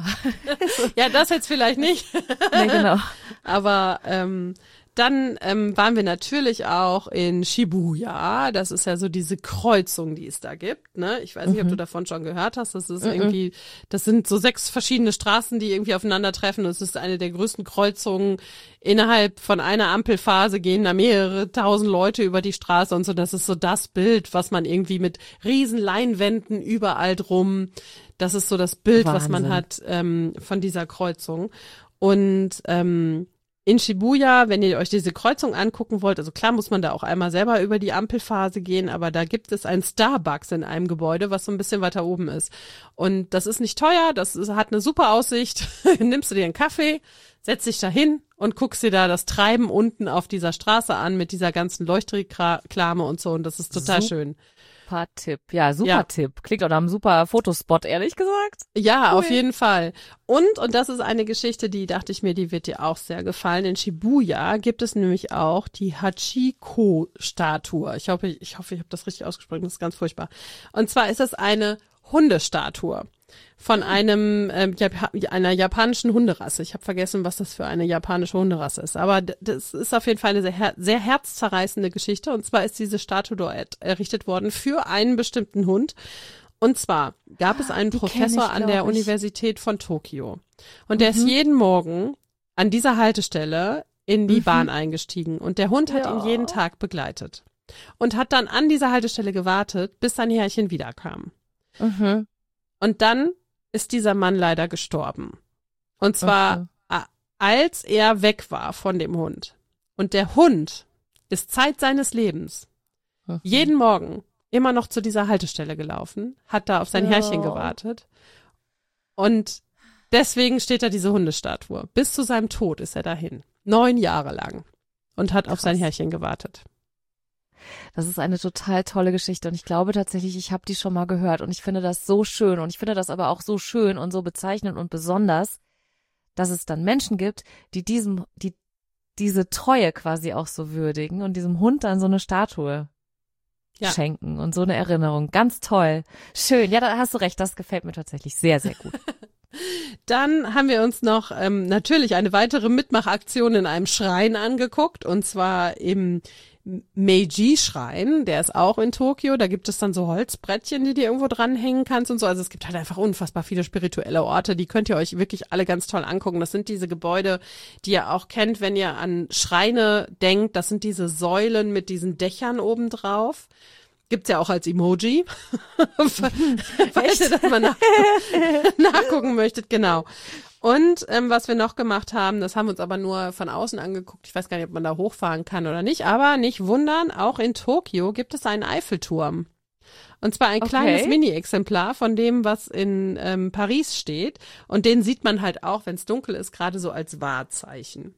A: Ja, das jetzt vielleicht nicht.
B: Nee, genau.
A: Aber ähm, dann ähm, waren wir natürlich auch in Shibuya. Das ist ja so diese Kreuzung, die es da gibt. Ne? Ich weiß nicht,
B: Mhm.
A: ob du davon schon gehört hast. Das ist
B: Mhm.
A: irgendwie, das sind so sechs verschiedene Straßen, die irgendwie aufeinandertreffen. Das ist eine der größten Kreuzungen. Innerhalb von einer Ampelphase gehen da mehrere tausend Leute über die Straße und so. Das ist so das Bild, was man irgendwie mit riesen Leinwänden überall drum. Das ist so das Bild, was man
B: Wahnsinn.
A: hat ähm, von dieser Kreuzung. Und ähm, in Shibuya, wenn ihr euch diese Kreuzung angucken wollt, also klar muss man da auch einmal selber über die Ampelphase gehen, aber da gibt es ein Starbucks in einem Gebäude, was so ein bisschen weiter oben ist. Und das ist nicht teuer, das ist, hat eine super Aussicht. Nimmst du dir einen Kaffee, setzt dich da hin und guckst dir da das Treiben unten auf dieser Straße an mit dieser ganzen Leuchtreklame und so. Und das ist total
B: Super
A: schön.
B: Super Tipp. Ja, super
A: Ja.
B: Tipp. Klingt auch nach einem super Fotospot, ehrlich gesagt.
A: Ja,
B: Cool.
A: auf jeden Fall. Und, und das ist eine Geschichte, die dachte ich mir, die wird dir auch sehr gefallen. In Shibuya gibt es nämlich auch die Hachiko-Statue. Ich hoffe, ich hoffe, ich habe das richtig ausgesprochen, das ist ganz furchtbar. Und zwar ist es eine Hundestatue von einem ähm, Jap- einer japanischen Hunderasse. Ich habe vergessen, was das für eine japanische Hunderasse ist. Aber d- das ist auf jeden Fall eine sehr, her- sehr herzzerreißende Geschichte. Und zwar ist diese Statue dort errichtet worden für einen bestimmten Hund. Und zwar gab es einen
B: Die kenn
A: Professor
B: ich,
A: an der
B: glaub ich.
A: Universität von Tokio. Und der ist
B: Mhm.
A: jeden Morgen an dieser Haltestelle in die
B: Mhm.
A: Bahn eingestiegen. Und der Hund hat
B: Ja.
A: ihn jeden Tag begleitet. Und hat dann an dieser Haltestelle gewartet, bis sein Herrchen wiederkam.
B: Mhm.
A: Und dann ist dieser Mann leider gestorben. Und zwar,
B: Mhm.
A: a- als er weg war von dem Hund. Und der Hund ist Zeit seines Lebens
B: Mhm.
A: jeden Morgen immer noch zu dieser Haltestelle gelaufen, hat da auf sein
B: Ja.
A: Herrchen gewartet. Und deswegen steht da diese Hundestatue. Bis zu seinem Tod ist er dahin. Neun Jahre lang. Und hat auf
B: Krass.
A: sein Herrchen gewartet.
B: Das ist eine total tolle Geschichte und ich glaube tatsächlich, ich habe die schon mal gehört und ich finde das so schön und ich finde das aber auch so schön und so bezeichnend und besonders, dass es dann Menschen gibt, die diesem, die diese Treue quasi auch so würdigen und diesem Hund dann so eine Statue
A: Ja.
B: schenken und so eine Erinnerung. Ganz toll. Schön. Ja, da hast du recht. Das gefällt mir tatsächlich sehr, sehr gut.
A: Dann haben wir uns noch ähm, natürlich eine weitere Mitmachaktion in einem Schrein angeguckt, und zwar im Meiji-Schrein, der ist auch in Tokio. Da gibt es dann so Holzbrettchen, die du irgendwo dranhängen kannst und so. Also es gibt halt einfach unfassbar viele spirituelle Orte. Die könnt ihr euch wirklich alle ganz toll angucken. Das sind diese Gebäude, die ihr auch kennt, wenn ihr an Schreine denkt. Das sind diese Säulen mit diesen Dächern obendrauf. Gibt's ja auch als Emoji. Falls ihr das mal nach nachgucken möchtet, genau. Und ähm, was wir noch gemacht haben, das haben wir uns aber nur von außen angeguckt. Ich weiß gar nicht, ob man da hochfahren kann oder nicht. Aber nicht wundern, auch in Tokio gibt es einen Eiffelturm. Und zwar ein
B: Okay.
A: kleines Mini-Exemplar von dem, was in ähm, Paris steht. Und den sieht man halt auch, wenn es dunkel ist, gerade so als Wahrzeichen.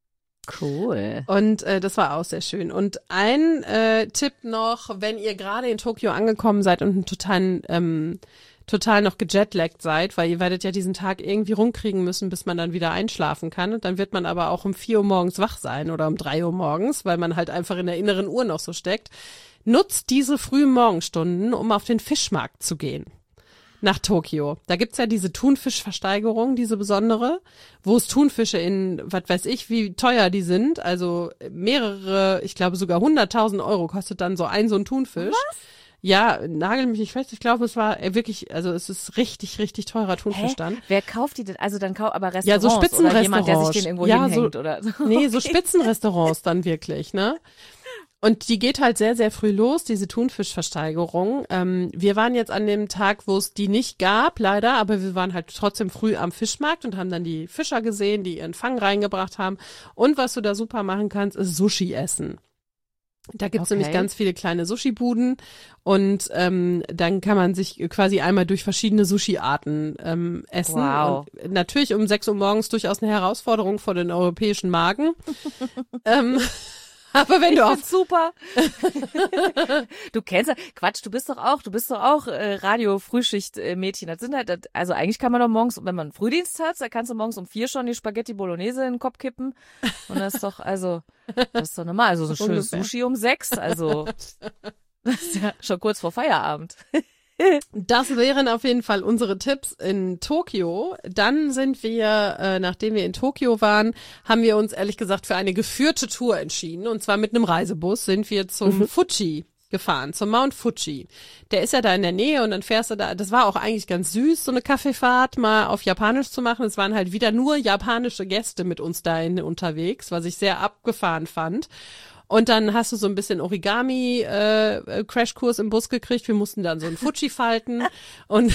B: Cool.
A: Und äh, das war auch sehr schön. Und ein äh, Tipp noch, wenn ihr gerade in Tokio angekommen seid und einen totalen, ähm, total noch gejetlaggt seid, weil ihr werdet ja diesen Tag irgendwie rumkriegen müssen, bis man dann wieder einschlafen kann. Und dann wird man aber auch um vier Uhr morgens wach sein oder um drei Uhr morgens, weil man halt einfach in der inneren Uhr noch so steckt. Nutzt diese frühen Morgenstunden, um auf den Fischmarkt zu gehen. Nach Tokio. Da gibt's ja diese Thunfischversteigerung, diese besondere, wo es Thunfische in, was weiß ich, wie teuer die sind. Also mehrere, ich glaube sogar hunderttausend Euro kostet dann so ein so ein Thunfisch. Was? Ja, nagel mich nicht fest. Ich glaube, es war äh, wirklich, also es ist richtig, richtig teurer Thunfisch
B: Hä?
A: dann.
B: Wer kauft die denn? Also dann kauft aber Restaurants
A: Ja, so
B: oder jemand, der sich
A: Spitzenrestaurants.
B: den irgendwo
A: Ja,
B: hinhängt
A: so-
B: oder so.
A: Nee, so Spitzenrestaurants dann wirklich, ne? Und die geht halt sehr, sehr früh los, diese Thunfischversteigerung. Ähm, wir waren jetzt an dem Tag, wo es die nicht gab, leider, aber wir waren halt trotzdem früh am Fischmarkt und haben dann die Fischer gesehen, die ihren Fang reingebracht haben. Und was du da super machen kannst, ist Sushi essen. Da gibt's
B: Okay.
A: nämlich ganz viele kleine Sushi-Buden und ähm, dann kann man sich quasi einmal durch verschiedene Sushi-Arten ähm, essen.
B: Wow.
A: Und natürlich um sechs Uhr morgens durchaus eine Herausforderung vor den europäischen Magen. ähm, aber wenn
B: Ich
A: du auf
B: find's super. Du kennst ja, Quatsch, du bist doch auch, du bist doch auch äh, Radio-Frühschicht-Mädchen. Das sind halt, das, also eigentlich kann man doch morgens, wenn man einen Frühdienst hat, da kannst du morgens um vier schon die Spaghetti Bolognese in den Kopf kippen. Und das ist doch, also, das ist doch normal. Also so ein schönes
A: Ungefähr.
B: Sushi um sechs, also das ist ja schon kurz vor Feierabend.
A: Das wären auf jeden Fall unsere Tipps in Tokio. Dann sind wir, äh, nachdem wir in Tokio waren, haben wir uns ehrlich gesagt für eine geführte Tour entschieden. Und zwar mit einem Reisebus sind wir zum
B: Mhm.
A: Fuji gefahren, zum Mount Fuji. Der ist ja da in der Nähe und dann fährst du da, das war auch eigentlich ganz süß, so eine Kaffeefahrt mal auf Japanisch zu machen. Es waren halt wieder nur japanische Gäste mit uns dahin unterwegs, was ich sehr abgefahren fand. Und dann hast du so ein bisschen Origami-Crashkurs im Bus gekriegt. Wir mussten dann so ein Fuji falten. Und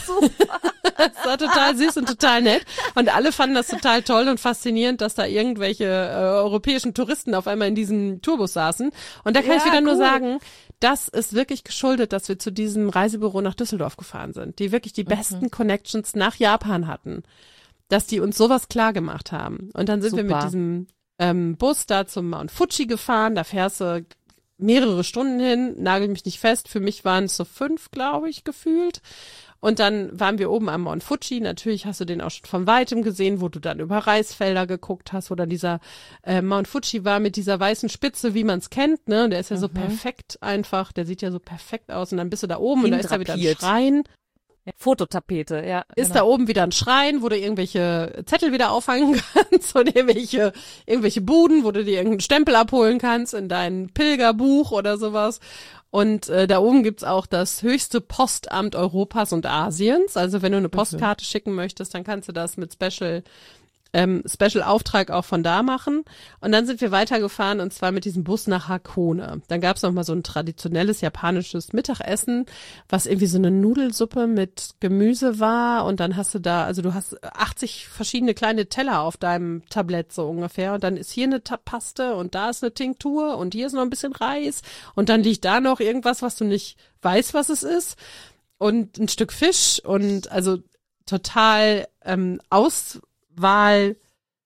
A: das war total süß und total nett. Und alle fanden das total toll und faszinierend, dass da irgendwelche äh, europäischen Touristen auf einmal in diesem Tourbus saßen. Und da kann
B: Ja,
A: ich wieder nur
B: cool.
A: sagen, das ist wirklich geschuldet, dass wir zu diesem Reisebüro nach Düsseldorf gefahren sind, die wirklich die besten Connections nach Japan hatten, dass die uns sowas klar gemacht haben. Und dann sind wir
B: Super.
A: mit diesem ähm, Bus da zum Mount Fuji gefahren, da fährst du mehrere Stunden hin, nagel mich nicht fest, für mich waren es so fünf, glaube ich, gefühlt. Und dann waren wir oben am Mount Fuji, natürlich hast du den auch schon von Weitem gesehen, wo du dann über Reisfelder geguckt hast, wo dann dieser äh, Mount Fuji war mit dieser weißen Spitze, wie man es kennt, ne, der ist ja so perfekt einfach, der sieht ja so perfekt aus und dann bist du da oben und da ist da wieder ein
B: Hindrapiert.
A: Schrein.
B: Ja, Fototapete, ja.
A: Ist
B: genau.
A: da oben wieder ein Schrein, wo du irgendwelche Zettel wieder auffangen kannst und irgendwelche, irgendwelche Buden, wo du dir irgendeinen Stempel abholen kannst in dein Pilgerbuch oder sowas. Und äh, da oben gibt's auch das höchste Postamt Europas und Asiens. Also wenn du eine Postkarte schicken möchtest, dann kannst du das mit Special ähm, Special-Auftrag auch von da machen. Und dann sind wir weitergefahren und zwar mit diesem Bus nach Hakone. Dann gab's noch mal so ein traditionelles japanisches Mittagessen, was irgendwie so eine Nudelsuppe mit Gemüse war. Und dann hast du da, also du hast achtzig verschiedene kleine Teller auf deinem Tablett so ungefähr. Und dann ist hier eine Ta- Paste und da ist eine Tinktur und hier ist noch ein bisschen Reis. Und dann liegt da noch irgendwas, was du nicht weißt, was es ist. Und ein Stück Fisch und also total ähm, Auswahl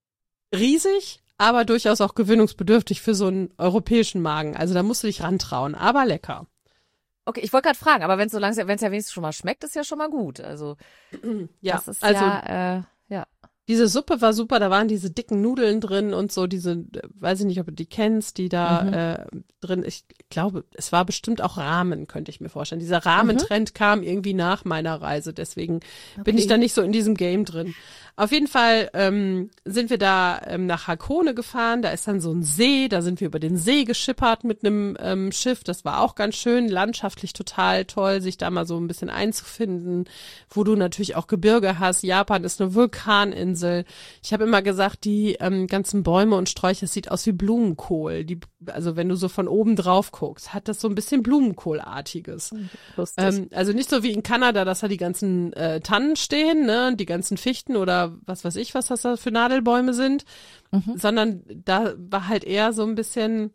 A: riesig, aber durchaus auch gewöhnungsbedürftig für so einen europäischen Magen. Also da musst du dich rantrauen, aber lecker.
B: Okay, ich wollte gerade fragen, aber wenn es so langsam, wenn es ja wenigstens schon mal schmeckt, ist ja schon mal gut. Also
A: Ja,
B: das ist
A: also
B: ja, äh, ja.
A: diese Suppe war super, da waren diese dicken Nudeln drin und so, diese, äh, weiß ich nicht, ob du die kennst, die da
B: Mhm.
A: äh, drin, ich glaube, es war bestimmt auch Ramen, könnte ich mir vorstellen. Dieser Rahmentrend kam irgendwie nach meiner Reise, deswegen bin
B: Okay.
A: ich da nicht so in diesem Game drin. Auf jeden Fall ähm, sind wir da ähm, nach Hakone gefahren, da ist dann so ein See, da sind wir über den See geschippert mit einem ähm, Schiff, das war auch ganz schön, landschaftlich total toll, sich da mal so ein bisschen einzufinden, wo du natürlich auch Gebirge hast. Japan ist eine Vulkaninsel. Ich habe immer gesagt, die ähm, ganzen Bäume und Sträucher, es sieht aus wie Blumenkohl. Die, also wenn du so von oben drauf guckst, hat das so ein bisschen Blumenkohlartiges.
B: Lustig.
A: Ähm, also nicht so wie in Kanada, dass da die ganzen äh, Tannen stehen, ne, die ganzen Fichten oder was weiß ich, was das da für Nadelbäume sind,
B: Mhm.
A: sondern da war halt eher so ein bisschen,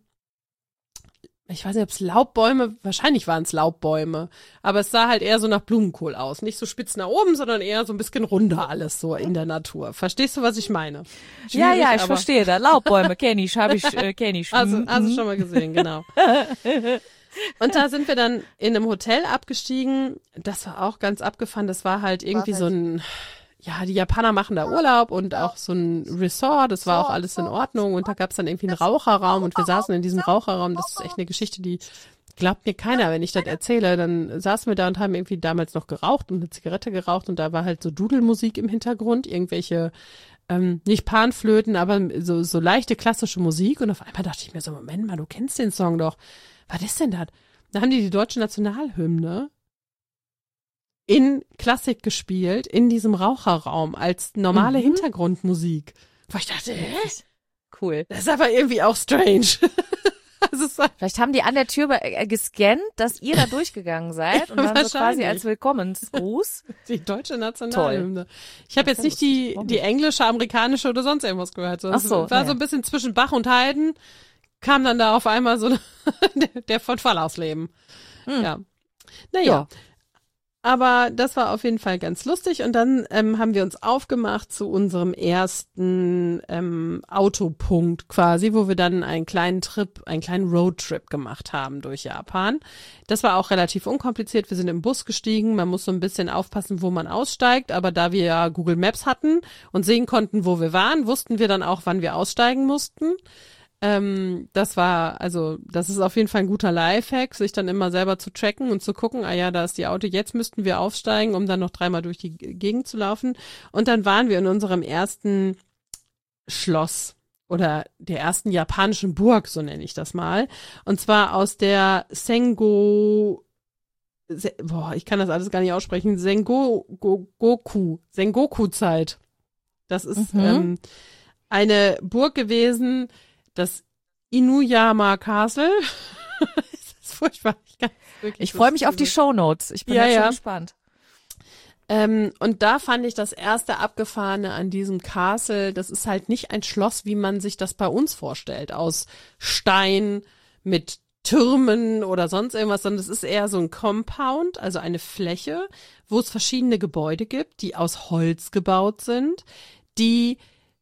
A: ich weiß nicht, ob es Laubbäume, wahrscheinlich waren es Laubbäume, aber es sah halt eher so nach Blumenkohl aus. Nicht so spitz nach oben, sondern eher so ein bisschen runder alles so in der Natur. Verstehst du, was ich meine?
B: Ja,
A: Schwierig,
B: ja, ich
A: aber-
B: verstehe da. Laubbäume kenn ich, habe ich, äh, kenn ich.
A: Also,
B: Mhm.
A: also schon mal gesehen, genau. Und da sind wir dann in einem Hotel abgestiegen. Das war auch ganz abgefahren. Das war halt irgendwie so ein, ja, die Japaner machen da Urlaub und auch so ein Resort. Das war auch alles in Ordnung. Und da gab's dann irgendwie einen Raucherraum und wir saßen in diesem Raucherraum. Das ist echt eine Geschichte, die glaubt mir keiner, wenn ich das erzähle. Dann saßen wir da und haben irgendwie damals noch geraucht und eine Zigarette geraucht und da war halt so Dudelmusik im Hintergrund, irgendwelche ähm, nicht Panflöten, aber so, so leichte klassische Musik. Und auf einmal dachte ich mir so, Moment mal, du kennst den Song doch. Was ist denn das? Da haben die die deutsche Nationalhymne in Klassik gespielt, in diesem Raucherraum, als normale
B: Mhm.
A: Hintergrundmusik. Wo ich dachte, hä?
B: Cool.
A: Das ist aber irgendwie auch strange. Also es war,
B: Vielleicht haben die an der Tür äh, gescannt, dass ihr da durchgegangen seid und dann so quasi
A: Wahrscheinlich.
B: als Willkommensgruß.
A: die deutsche Nationalhymne. Ich habe jetzt nicht
B: ja
A: die,
B: lustig.
A: die englische, amerikanische oder sonst irgendwas gehört. So,
B: Ach so,
A: es war
B: naja.
A: so ein bisschen zwischen Bach und Haydn. kam dann da auf einmal so der, der von Fall aus Leben. Hm. Ja. Naja. Ja. Aber das war auf jeden Fall ganz lustig und dann ähm, haben wir uns aufgemacht zu unserem ersten ähm, Autopunkt quasi, wo wir dann einen kleinen Trip, einen kleinen Roadtrip gemacht haben durch Japan. Das war auch relativ unkompliziert. Wir sind im Bus gestiegen. Man muss so ein bisschen aufpassen, wo man aussteigt. Aber da wir ja Google Maps hatten und sehen konnten, wo wir waren, wussten wir dann auch, wann wir aussteigen mussten. Ähm, das war, also, das ist auf jeden Fall ein guter Lifehack, sich dann immer selber zu tracken und zu gucken, ah ja, da ist die Auto, jetzt müssten wir aufsteigen, um dann noch dreimal durch die Gegend zu laufen. Und dann waren wir in unserem ersten Schloss oder der ersten japanischen Burg, so nenne ich das mal. Und zwar aus der Sengo, Se, boah, ich kann das alles gar nicht aussprechen, Sengoku, Sengoku-Zeit. Das ist mhm. ähm, eine Burg gewesen, das Inuyama Castle. Das ist furchtbar. Ich,
B: ich freue mich auf die Shownotes. Ich bin ja, ja schon gespannt.
A: Ähm, und da fand ich das erste Abgefahrene an diesem Castle, das ist halt nicht ein Schloss, wie man sich das bei uns vorstellt, aus Stein mit Türmen oder sonst irgendwas, sondern es ist eher so ein Compound, also eine Fläche, wo es verschiedene Gebäude gibt, die aus Holz gebaut sind, die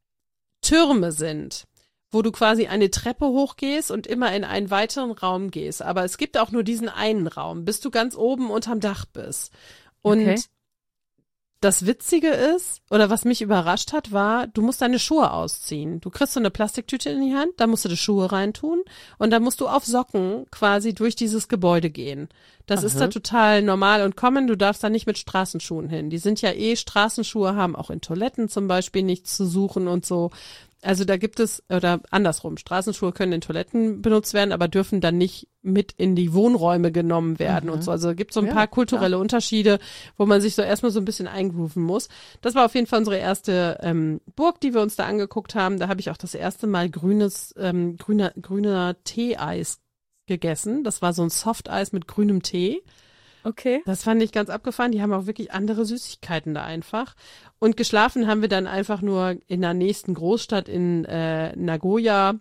A: Türme sind, wo du quasi eine Treppe hochgehst und immer in einen weiteren Raum gehst. Aber es gibt auch nur diesen einen Raum, bis du ganz oben unterm Dach bist. Und okay. Das Witzige ist, oder was mich überrascht hat, war, du musst deine Schuhe ausziehen. Du kriegst so eine Plastiktüte in die Hand, da musst du die Schuhe reintun und dann musst du auf Socken quasi durch dieses Gebäude gehen. Das Aha. ist da total normal und common. Du darfst da nicht mit Straßenschuhen hin. Die sind ja eh, Straßenschuhe haben auch in Toiletten zum Beispiel nichts zu suchen und so. Also da gibt es, oder andersrum, Straßenschuhe können in Toiletten benutzt werden, aber dürfen dann nicht mit in die Wohnräume genommen werden mhm. und so. Also es gibt so ein ja, paar kulturelle klar. Unterschiede, wo man sich so erstmal so ein bisschen eingrooven muss. Das war auf jeden Fall unsere erste ähm, Burg, die wir uns da angeguckt haben. Da habe ich auch das erste Mal grünes, ähm, grüner, grüner Tee-Eis gegessen. Das war so ein Softeis mit grünem Tee.
B: Okay.
A: Das fand ich ganz abgefahren. Die haben auch wirklich andere Süßigkeiten da einfach. Und geschlafen haben wir dann einfach nur in der nächsten Großstadt in äh, Nagoya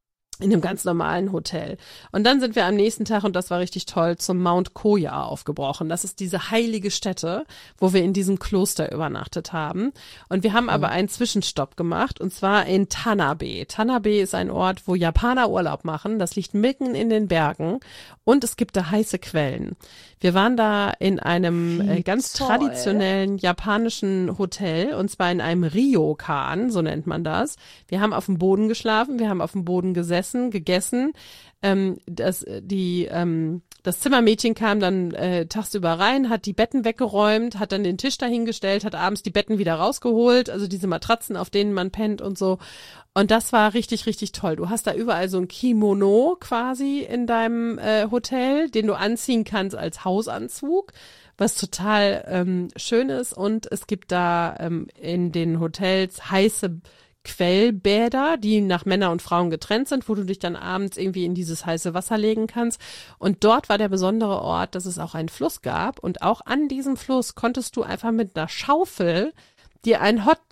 A: in einem ganz normalen Hotel. Und dann sind wir am nächsten Tag, und das war richtig toll, zum Mount Koya aufgebrochen. Das ist diese heilige Stätte, wo wir in diesem Kloster übernachtet haben. Und wir haben mhm. aber einen Zwischenstopp gemacht, und zwar in Tanabe. Tanabe ist ein Ort, wo Japaner Urlaub machen. Das liegt mitten in den Bergen und es gibt da heiße Quellen. Wir waren da in einem äh, ganz toll. traditionellen japanischen Hotel, und zwar in einem Ryokan, so nennt man das. Wir haben auf dem Boden geschlafen, wir haben auf dem Boden gesessen, gegessen. Ähm, das, die, ähm, das Zimmermädchen kam dann äh, tagsüber rein, hat die Betten weggeräumt, hat dann den Tisch dahingestellt, hat abends die Betten wieder rausgeholt, also diese Matratzen, auf denen man pennt und so. Und das war richtig, richtig toll. Du hast da überall so ein Kimono quasi in deinem äh, Hotel, den du anziehen kannst als Hausanzug, was total ähm, schön ist. Und es gibt da ähm, in den Hotels heiße Quellbäder, die nach Männer und Frauen getrennt sind, wo du dich dann abends irgendwie in dieses heiße Wasser legen kannst. Und dort war der besondere Ort, dass es auch einen Fluss gab. Und auch an diesem Fluss konntest du einfach mit einer Schaufel dir einen Hot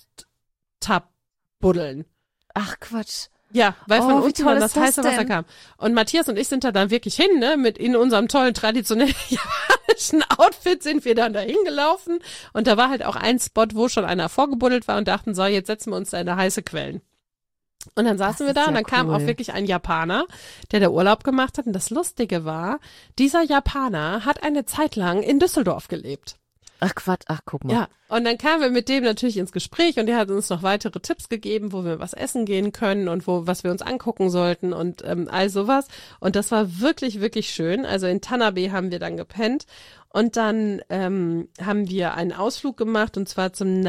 A: Tub buddeln.
B: Ach Quatsch.
A: Ja, weil von
B: oh,
A: unten dann das, das heiße denn? Wasser kam. Und Matthias und ich sind da dann wirklich hin, ne, mit in unserem tollen traditionellen japanischen Outfit sind wir dann da hingelaufen. Und da war halt auch ein Spot, wo schon einer vorgebuddelt war, und dachten, so, jetzt setzen wir uns da in eine heiße Quellen. Und dann saßen wir da, und dann cool. kam auch wirklich ein Japaner, der da Urlaub gemacht hat. Und das Lustige war, dieser Japaner hat eine Zeit lang in Düsseldorf gelebt.
B: Ach Quatsch, ach guck mal.
A: Ja, und dann kamen wir mit dem natürlich ins Gespräch, und der hat uns noch weitere Tipps gegeben, wo wir was essen gehen können und wo was wir uns angucken sollten und ähm, all sowas. Und das war wirklich, wirklich schön. Also in Tanabe haben wir dann gepennt, und dann ähm, haben wir einen Ausflug gemacht, und zwar zum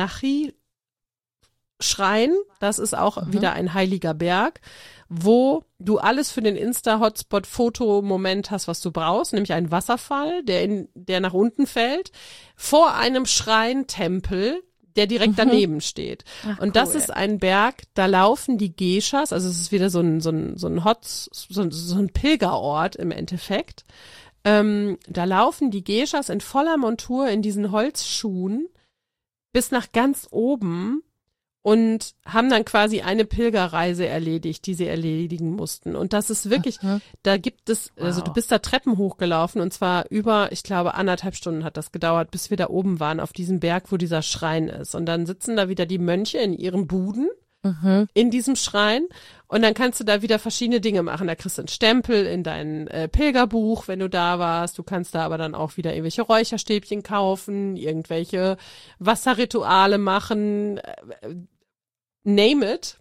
A: Nachi-Schrein. Das ist auch mhm. wieder ein heiliger Berg, wo du alles für den Insta-Hotspot-Foto-Moment hast, was du brauchst, nämlich einen Wasserfall, der in, der nach unten fällt, vor einem Schreintempel, der direkt daneben steht. Ach, und das cool. ist ein Berg, da laufen die Geishas, also es ist wieder so ein, so ein, so ein Hot, so, so ein Pilgerort im Endeffekt. Ähm, da laufen die Geishas in voller Montur in diesen Holzschuhen bis nach ganz oben und haben dann quasi eine Pilgerreise erledigt, die sie erledigen mussten. Und das ist wirklich,
B: Mhm.
A: da gibt es, also
B: Wow.
A: du bist da Treppen hochgelaufen und zwar über, ich glaube, anderthalb Stunden hat das gedauert, bis wir da oben waren auf diesem Berg, wo dieser Schrein ist. Und dann sitzen da wieder die Mönche in ihren Buden
B: Mhm.
A: in diesem Schrein und dann kannst du da wieder verschiedene Dinge machen. Da kriegst du einen Stempel in dein äh, Pilgerbuch, wenn du da warst. Du kannst da aber dann auch wieder irgendwelche Räucherstäbchen kaufen, irgendwelche Wasserrituale machen, äh, name it.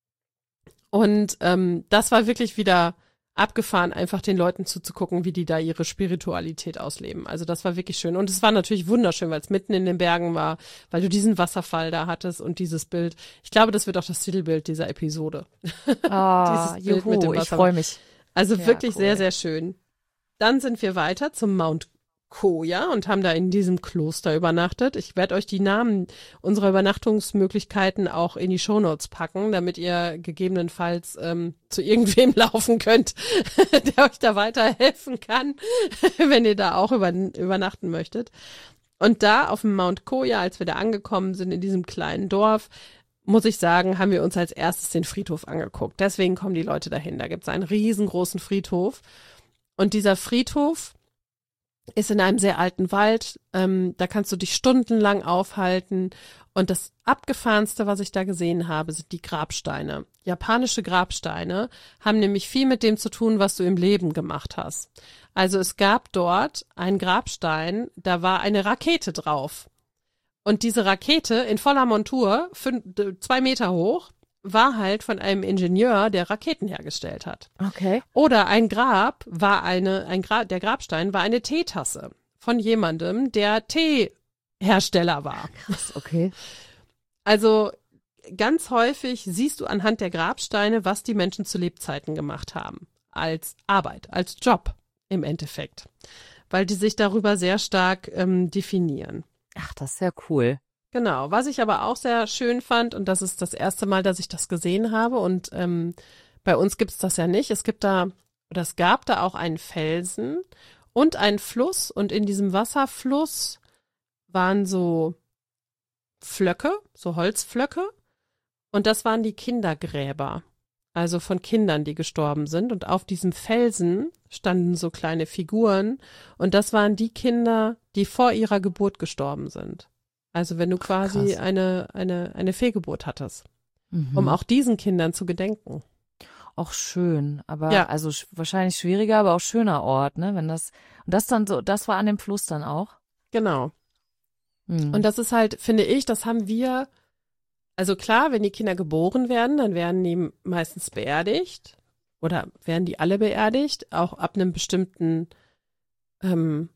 A: Und ähm, das war wirklich wieder abgefahren, einfach den Leuten zuzugucken, wie die da ihre Spiritualität ausleben. Also das war wirklich schön. Und es war natürlich wunderschön, weil es mitten in den Bergen war, weil du diesen Wasserfall da hattest und dieses Bild. Ich glaube, das wird auch das Titelbild dieser Episode.
B: Ah,
A: Dieses Bild mit dem
B: juhu, ich
A: Wasser.
B: freue mich.
A: Also
B: Ja,
A: wirklich
B: cool.
A: sehr, sehr schön. Dann sind wir weiter zum Mount Koja und haben da in diesem Kloster übernachtet. Ich werde euch die Namen unserer Übernachtungsmöglichkeiten auch in die Shownotes packen, damit ihr gegebenenfalls ähm, zu irgendwem laufen könnt, der euch da weiterhelfen kann, wenn ihr da auch über, übernachten möchtet. Und da auf dem Mount Koja, als wir da angekommen sind in diesem kleinen Dorf, muss ich sagen, haben wir uns als erstes den Friedhof angeguckt. Deswegen kommen die Leute dahin. Da gibt es einen riesengroßen Friedhof. Und dieser Friedhof ist in einem sehr alten Wald. Ähm, da kannst du dich stundenlang aufhalten. Und das Abgefahrenste, was ich da gesehen habe, sind die Grabsteine. Japanische Grabsteine haben nämlich viel mit dem zu tun, was du im Leben gemacht hast. Also es gab dort einen Grabstein, da war eine Rakete drauf. Und diese Rakete in voller Montur, fünf, zwei Meter hoch, war halt von einem Ingenieur, der Raketen hergestellt hat.
B: Okay.
A: Oder ein Grab war eine, ein Grab, der Grabstein war eine Teetasse von jemandem, der Teehersteller war.
B: Krass, okay.
A: Also ganz häufig siehst du anhand der Grabsteine, was die Menschen zu Lebzeiten gemacht haben. Als Arbeit, als Job im Endeffekt. Weil die sich darüber sehr stark ähm, definieren.
B: Ach, das ist ja cool.
A: Genau, was ich aber auch sehr schön fand, und das ist das erste Mal, dass ich das gesehen habe, und ähm, bei uns gibt's das ja nicht, es gibt da, oder es gab da auch einen Felsen und einen Fluss, und in diesem Wasserfluss waren so Flöcke, so Holzflöcke, und das waren die Kindergräber, also von Kindern, die gestorben sind, und auf diesem Felsen standen so kleine Figuren, und das waren die Kinder, die vor ihrer Geburt gestorben sind. Also wenn du quasi
B: Krass.
A: eine, eine, eine Fehlgeburt hattest,
B: Mhm.
A: um auch diesen Kindern zu gedenken.
B: Auch schön, aber
A: Ja.
B: also sch wahrscheinlich schwieriger, aber auch schöner Ort, ne? Wenn das und das dann so, das war an dem Fluss dann auch.
A: Genau.
B: Mhm.
A: Und das ist halt, finde ich, das haben wir, also klar, wenn die Kinder geboren werden, dann werden die meistens beerdigt oder werden die alle beerdigt, auch ab einem bestimmten ähm,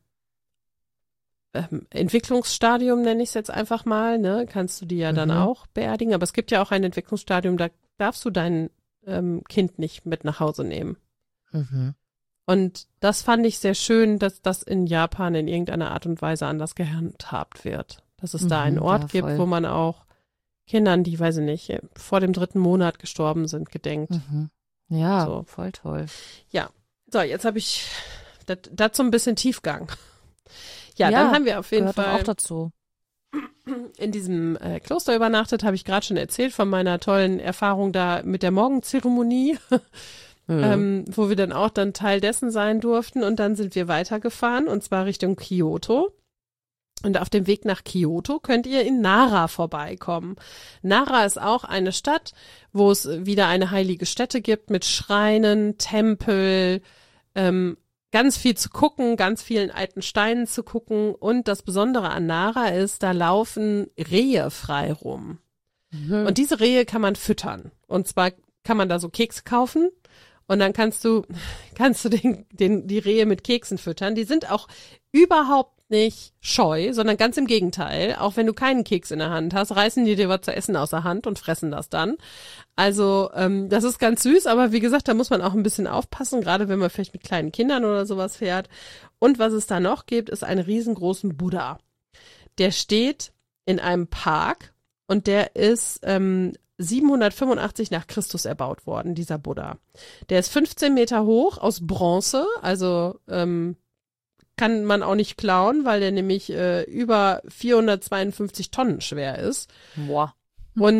A: ähm, Entwicklungsstadium, nenne ich es jetzt einfach mal, ne, kannst du die ja dann
B: Mhm.
A: auch beerdigen. Aber es gibt ja auch ein Entwicklungsstadium, da darfst du dein ähm, Kind nicht mit nach Hause nehmen.
B: Mhm.
A: Und das fand ich sehr schön, dass das in Japan in irgendeiner Art und Weise anders gehandhabt wird. Dass es da
B: Mhm,
A: einen Ort
B: ja,
A: gibt,
B: voll.
A: wo man auch Kindern, die, weiß ich nicht, vor dem dritten Monat gestorben sind, gedenkt.
B: Mhm. Ja,
A: So.
B: voll toll.
A: So, jetzt habe ich dat- dazu ein bisschen Tiefgang. Ja, dann haben wir auf jeden
B: Gehört doch
A: Fall
B: auch dazu.
A: in diesem äh, Kloster übernachtet, habe ich gerade schon erzählt von meiner tollen Erfahrung da mit der Morgenzeremonie,
B: Mhm.
A: ähm, wo wir dann auch dann Teil dessen sein durften. Und dann sind wir weitergefahren, und zwar Richtung Kyoto. Und auf dem Weg nach Kyoto könnt ihr in Nara vorbeikommen. Nara ist auch eine Stadt, wo es wieder eine heilige Stätte gibt mit Schreinen, Tempel, ähm, ganz viel zu gucken, ganz vielen alten Steinen zu gucken. Und das Besondere an Nara ist, da laufen Rehe frei rum.
B: Mhm.
A: Und diese Rehe kann man füttern. Und zwar kann man da so Kekse kaufen. Und dann kannst du, kannst du den, den, die Rehe mit Keksen füttern. Die sind auch überhaupt nicht scheu, sondern ganz im Gegenteil. Auch wenn du keinen Keks in der Hand hast, reißen die dir was zu essen aus der Hand und fressen das dann. Also ähm, das ist ganz süß, aber wie gesagt, da muss man auch ein bisschen aufpassen, gerade wenn man vielleicht mit kleinen Kindern oder sowas fährt. Und was es da noch gibt, ist einen riesengroßen Buddha. Der steht in einem Park und der ist ähm, siebenhundertfünfundachtzig nach Christus erbaut worden, dieser Buddha. Der ist fünfzehn Meter hoch, aus Bronze, also ähm, kann man auch nicht klauen, weil der nämlich äh, über vierhundertzweiundfünfzig Tonnen schwer ist.
B: Boah.
A: Und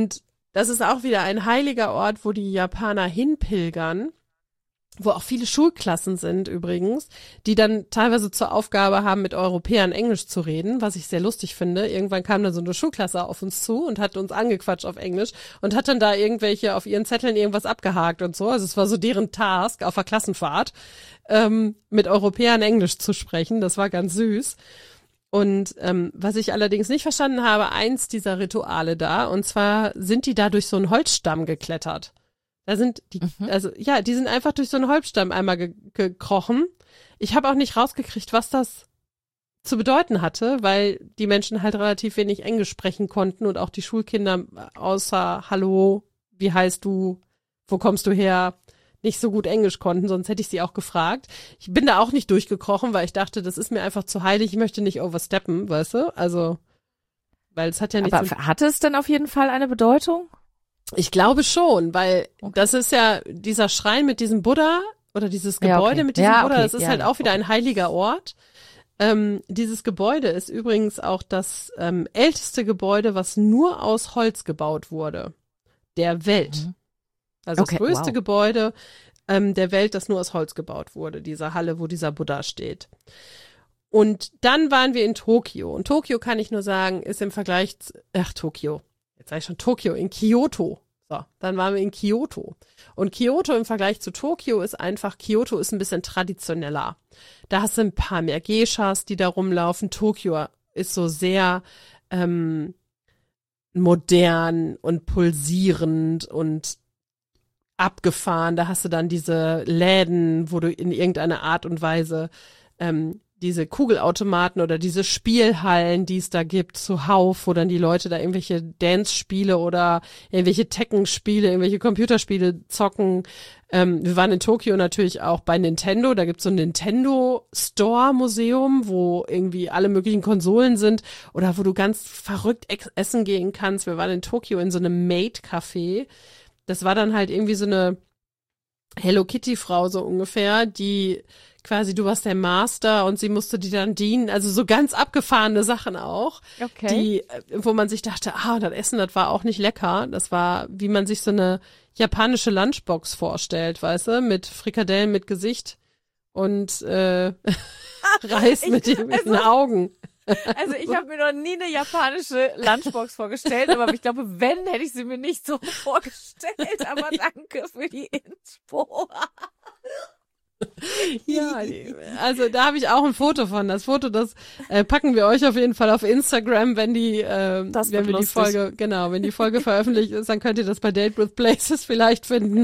A: das ist auch wieder ein heiliger Ort, wo die Japaner hinpilgern, wo auch viele Schulklassen sind übrigens, die dann teilweise zur Aufgabe haben, mit Europäern Englisch zu reden, was ich sehr lustig finde. Irgendwann kam dann so eine Schulklasse auf uns zu und hat uns angequatscht auf Englisch und hat dann da irgendwelche auf ihren Zetteln irgendwas abgehakt und so. Also es war so deren Task auf der Klassenfahrt, ähm, mit Europäern Englisch zu sprechen. Das war ganz süß. Und ähm, was ich allerdings nicht verstanden habe, eins dieser Rituale da, und zwar sind die da durch so einen Holzstamm geklettert. Da sind die, mhm. also ja, die sind einfach durch so einen Holzstamm einmal ge- gekrochen. Ich habe auch nicht rausgekriegt, was das zu bedeuten hatte, weil die Menschen halt relativ wenig Englisch sprechen konnten und auch die Schulkinder außer Hallo, wie heißt du, wo kommst du her, nicht so gut Englisch konnten, sonst hätte ich sie auch gefragt. Ich bin da auch nicht durchgekrochen, weil ich dachte, das ist mir einfach zu heilig, ich möchte nicht oversteppen, weißt du? Also, weil es hat ja nicht.
B: Aber
A: so
B: hatte es denn auf jeden Fall eine Bedeutung?
A: Ich glaube schon, weil
B: okay.
A: das ist ja dieser Schrein mit diesem Buddha oder dieses Gebäude
B: ja, okay.
A: mit diesem
B: ja,
A: Buddha,
B: okay.
A: das ist
B: ja,
A: halt
B: ja,
A: auch wieder
B: okay.
A: ein heiliger Ort. Ähm, dieses Gebäude ist übrigens auch das ähm, älteste Gebäude, was nur aus Holz gebaut wurde, der Welt.
B: Mhm.
A: Also
B: okay,
A: das größte
B: wow.
A: Gebäude ähm, der Welt, das nur aus Holz gebaut wurde, diese Halle, wo dieser Buddha steht. Und dann waren wir in Tokio. Und Tokio, kann ich nur sagen, ist im Vergleich zu, ach, Tokio. Jetzt sage ich schon Tokio, in Kyoto. So, dann waren wir in Kyoto. Und Kyoto im Vergleich zu Tokio ist einfach, Kyoto ist ein bisschen traditioneller. Da hast du ein paar mehr Geishas, die da rumlaufen. Tokio ist so sehr ähm, modern und pulsierend und abgefahren. Da hast du dann diese Läden, wo du in irgendeiner Art und Weise ähm, diese Kugelautomaten oder diese Spielhallen, die es da gibt, zuhauf, wo dann die Leute da irgendwelche Dance-Spiele oder irgendwelche Tekken-Spiele, irgendwelche Computerspiele zocken. Ähm, wir waren in Tokio natürlich auch bei Nintendo. Da gibt's so ein Nintendo-Store-Museum, wo irgendwie alle möglichen Konsolen sind oder wo du ganz verrückt ex- essen gehen kannst. Wir waren in Tokio in so einem Maid-Café. Das war dann halt irgendwie so eine Hello Kitty-Frau so ungefähr, die quasi, du warst der Master und sie musste dir dann dienen, also so ganz abgefahrene Sachen auch,
B: okay.
A: die, wo man sich dachte, ah, das Essen, das war auch nicht lecker, das war, wie man sich so eine japanische Lunchbox vorstellt, weißt du, mit Frikadellen mit Gesicht und äh, Reis
B: ich,
A: mit den
B: also,
A: Augen.
B: Also ich habe mir noch nie eine japanische Lunchbox vorgestellt, aber ich glaube, wenn, hätte ich sie mir nicht so vorgestellt, aber danke für die Inspo.
A: Ja, also da habe ich auch ein Foto von. Das Foto, das äh, packen wir euch auf jeden Fall auf Instagram, wenn die, äh,
B: Das
A: wenn wir
B: lustig.
A: die Folge, genau, wenn die Folge veröffentlicht ist, dann könnt ihr das bei Date with Places vielleicht finden.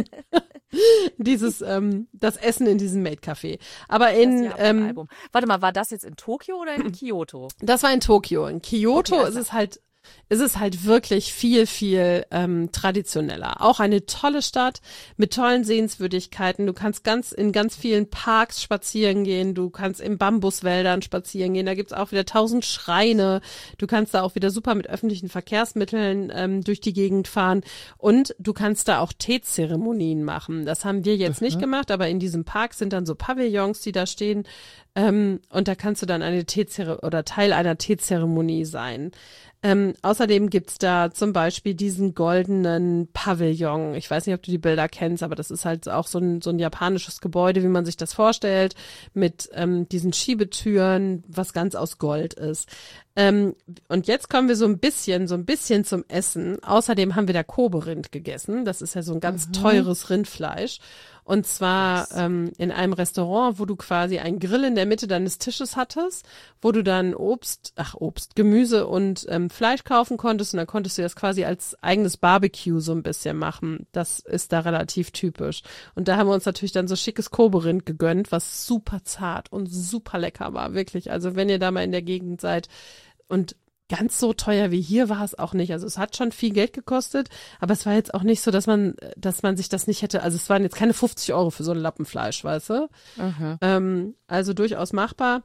A: Dieses, ähm, das Essen in diesem Maid-Café. Aber in, ähm,
B: Album. Warte mal, war das jetzt in Tokio oder in Kyoto?
A: Das war in Tokio. In Kyoto
B: okay,
A: ist es halt ist es halt wirklich viel, viel ähm, traditioneller. Auch eine tolle Stadt mit tollen Sehenswürdigkeiten. Du kannst ganz in ganz vielen Parks spazieren gehen. Du kannst in Bambuswäldern spazieren gehen. Da gibt's auch wieder tausend Schreine. Du kannst da auch wieder super mit öffentlichen Verkehrsmitteln ähm, durch die Gegend fahren. Und du kannst da auch Teezeremonien machen. Das haben wir jetzt mhm. nicht gemacht, aber in diesem Park sind dann so Pavillons, die da stehen. Ähm, und da kannst du dann eine Teezeremonie oder Teil einer Teezeremonie sein. Ähm, außerdem gibt's da zum Beispiel diesen goldenen Pavillon. Ich weiß nicht, ob du die Bilder kennst, aber das ist halt auch so ein, so ein japanisches Gebäude, wie man sich das vorstellt, mit ähm, diesen Schiebetüren, was ganz aus Gold ist. Ähm, und jetzt kommen wir so ein bisschen, so ein bisschen zum Essen. Außerdem haben wir da Kobe-Rind gegessen. Das ist ja so ein ganz mhm. teures Rindfleisch. Und zwar yes. ähm, in einem Restaurant, wo du quasi einen Grill in der Mitte deines Tisches hattest, wo du dann Obst, ach Obst, Gemüse und ähm, Fleisch kaufen konntest. Und dann konntest du das quasi als eigenes Barbecue so ein bisschen machen. Das ist da relativ typisch. Und da haben wir uns natürlich dann so schickes Kobe-Rind gegönnt, was super zart und super lecker war, wirklich. Also wenn ihr da mal in der Gegend seid und ganz so teuer wie hier war es auch nicht. Also es hat schon viel Geld gekostet, aber es war jetzt auch nicht so, dass man, dass man sich das nicht hätte, also es waren jetzt keine fünfzig Euro für so ein Lappenfleisch, weißt du? Mhm. Ähm, also durchaus machbar.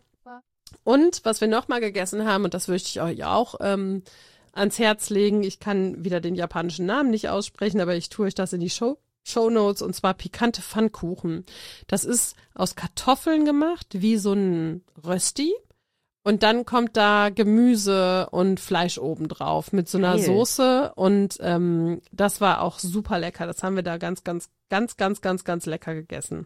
A: Und was wir nochmal gegessen haben, und das möchte ich euch auch ähm, ans Herz legen, ich kann wieder den japanischen Namen nicht aussprechen, aber ich tue euch das in die Show. Shownotes, und zwar pikante Pfannkuchen. Das ist aus Kartoffeln gemacht, wie so ein Rösti. Und dann kommt da Gemüse und Fleisch obendrauf mit so einer
B: Geil.
A: Soße und ähm, das war auch super lecker. Das haben wir da ganz, ganz, ganz, ganz, ganz, ganz lecker gegessen.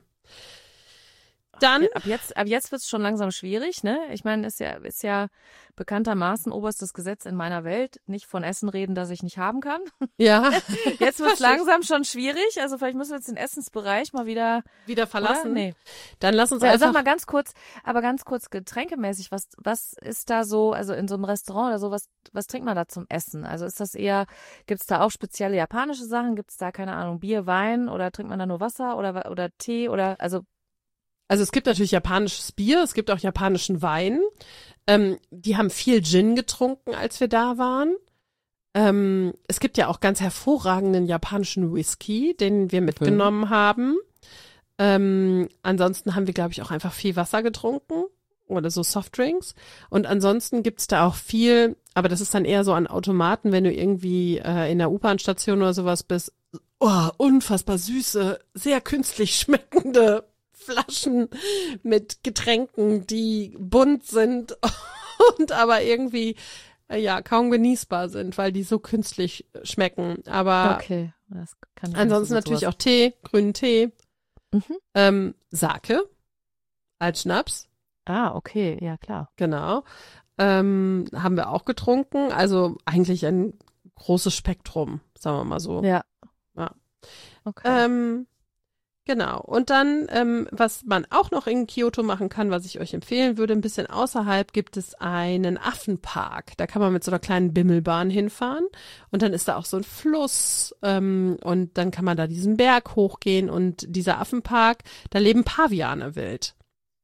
A: Dann,
B: Ab jetzt, ab jetzt wird's schon langsam schwierig, ne? Ich meine, ist ja, ist ja bekanntermaßen oberstes Gesetz in meiner Welt, nicht von Essen reden, das ich nicht haben kann.
A: ja,
B: Jetzt wird's langsam schon schwierig, also vielleicht müssen wir jetzt den Essensbereich mal wieder,
A: wieder verlassen.
B: oder? Nee.
A: Dann lass uns
B: Ja,
A: einfach.
B: sag mal ganz kurz, aber ganz kurz getränkemäßig, was, was ist da so, also in so einem Restaurant oder so, was, was trinkt man da zum Essen? Also ist das eher, gibt's da auch spezielle japanische Sachen? Gibt's da, keine Ahnung, Bier, Wein oder trinkt man da nur Wasser oder, oder Tee oder, also,
A: Also es gibt natürlich japanisches Bier, es gibt auch japanischen Wein. Ähm, die haben viel Gin getrunken, als wir da waren. Ähm, es gibt ja auch ganz hervorragenden japanischen Whisky, den wir mitgenommen haben. Ähm, ansonsten haben wir, glaube ich, auch einfach viel Wasser getrunken oder so Softdrinks. Und ansonsten gibt's da auch viel, aber das ist dann eher so an Automaten, wenn du irgendwie äh, in der U-Bahn-Station oder sowas bist. Oh, unfassbar süße, sehr künstlich schmeckende Flaschen mit Getränken, die bunt sind und aber irgendwie äh, ja kaum genießbar sind, weil die so künstlich schmecken. Aber
B: okay. Das kann ich
A: ansonsten
B: nicht so gut
A: natürlich auch Tee, grünen Tee,
B: sowas. Mhm.
A: ähm, Sake als Schnaps,
B: Ah, okay, ja klar.
A: genau. Ähm, haben wir auch getrunken. Also eigentlich ein großes Spektrum, sagen wir mal so.
B: Ja.
A: Ja.
B: Okay.
A: Ähm, Genau. Und dann, ähm, was man auch noch in Kyoto machen kann, was ich euch empfehlen würde, ein bisschen außerhalb gibt es einen Affenpark. Da kann man mit so einer kleinen Bimmelbahn hinfahren und dann ist da auch so ein Fluss ähm, und dann kann man da diesen Berg hochgehen und dieser Affenpark, da leben Paviane wild.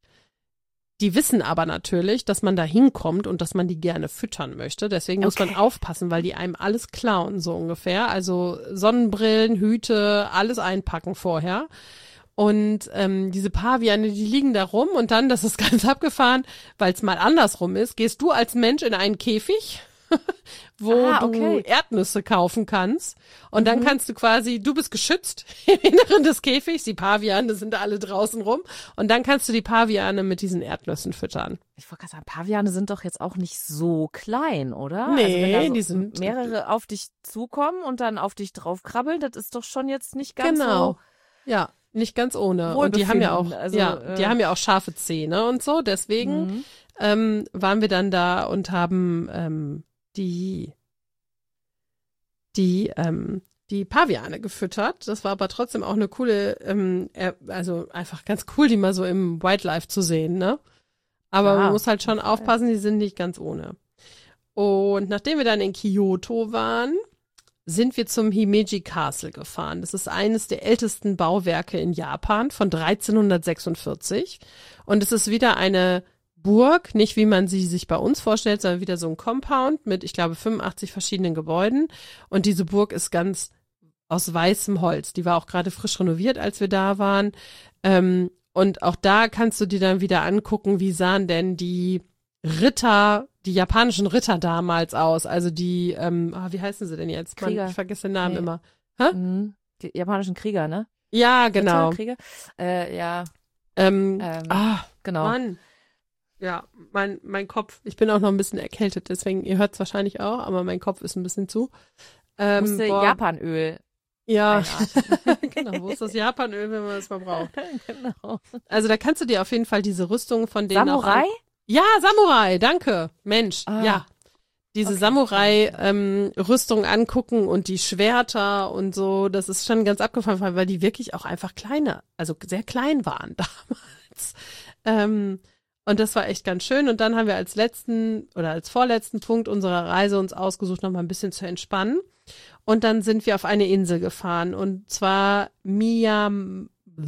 A: Die wissen aber natürlich, dass man da hinkommt und dass man die gerne füttern möchte. Deswegen muss
B: Okay.
A: man aufpassen, weil die einem alles klauen, so ungefähr. Also Sonnenbrillen, Hüte, alles einpacken vorher. Und ähm, diese Paviane, die liegen da rum und dann, das ist ganz abgefahren, weil es mal andersrum ist, gehst du als Mensch in einen Käfig, wo
B: Ah,
A: du
B: okay.
A: Erdnüsse kaufen kannst. Und dann kannst du quasi, du bist geschützt im Inneren des Käfigs, die Paviane sind alle draußen rum. Und dann kannst du die Paviane mit diesen Erdnüssen füttern.
B: Ich wollte gerade sagen, Paviane sind doch jetzt auch nicht so klein, oder?
A: Nee,
B: also wenn da so
A: die sind-
B: mehrere auf dich zukommen und dann auf dich draufkrabbeln, das ist doch schon jetzt nicht ganz
A: Genau.
B: so.
A: Ja, nicht ganz ohne. Und die haben ja auch,
B: Wohlbefinden, also,
A: ja,
B: äh,
A: die haben ja auch scharfe Zähne und so. Deswegen
B: Mhm.
A: ähm, waren wir dann da und haben ähm, die die ähm, die Paviane gefüttert. Das war aber trotzdem auch eine coole, ähm, er- also einfach ganz cool, die mal so im Wildlife zu sehen, ne? Aber
B: Ja,
A: man muss halt schon
B: auf jeden Fall.
A: aufpassen, die sind nicht ganz ohne. Und nachdem wir dann in Kyoto waren, sind wir zum Himeji Castle gefahren. Das ist eines der ältesten Bauwerke in Japan von dreizehnhundertsechsundvierzig. Und es ist wieder eine Burg, nicht wie man sie sich bei uns vorstellt, sondern wieder so ein Compound mit, ich glaube, fünfundachtzig verschiedenen Gebäuden. Und diese Burg ist ganz aus weißem Holz. Die war auch gerade frisch renoviert, als wir da waren. Ähm, und auch da kannst du dir dann wieder angucken, wie sahen denn die Ritter, die japanischen Ritter damals aus. Also die, ähm, ah, wie heißen sie denn jetzt? Mann,
B: Krieger.
A: ich vergesse den Namen
B: Nee.
A: immer.
B: Mhm. Die japanischen Krieger, ne?
A: Ja, genau.
B: Krieger? Äh, ja,
A: Ähm,
B: ähm,
A: ah,
B: genau.
A: Mann. Ja, mein, mein Kopf. Ich bin auch noch ein bisschen erkältet, deswegen, ihr hört es wahrscheinlich auch, aber mein Kopf ist ein bisschen zu. Ähm,
B: Musste
A: boah,
B: Japanöl.
A: Ja,
B: einatmen.
A: genau. Wo ist das Japanöl, wenn man es mal braucht?
B: Genau.
A: Also da kannst du dir auf jeden Fall diese Rüstung von denen
B: Samurai?
A: auch... Ja, Samurai, danke. Mensch,
B: Ah.
A: ja. Diese
B: Okay.
A: Samurai-Rüstung angucken und die Schwerter und so, das ist schon ganz abgefahren, weil die wirklich auch einfach kleiner, also sehr klein waren damals. Ähm, und das war echt ganz schön. Und dann haben wir als letzten oder als vorletzten Punkt unserer Reise uns ausgesucht, noch mal ein bisschen zu entspannen. Und dann sind wir auf eine Insel gefahren und zwar Miyam,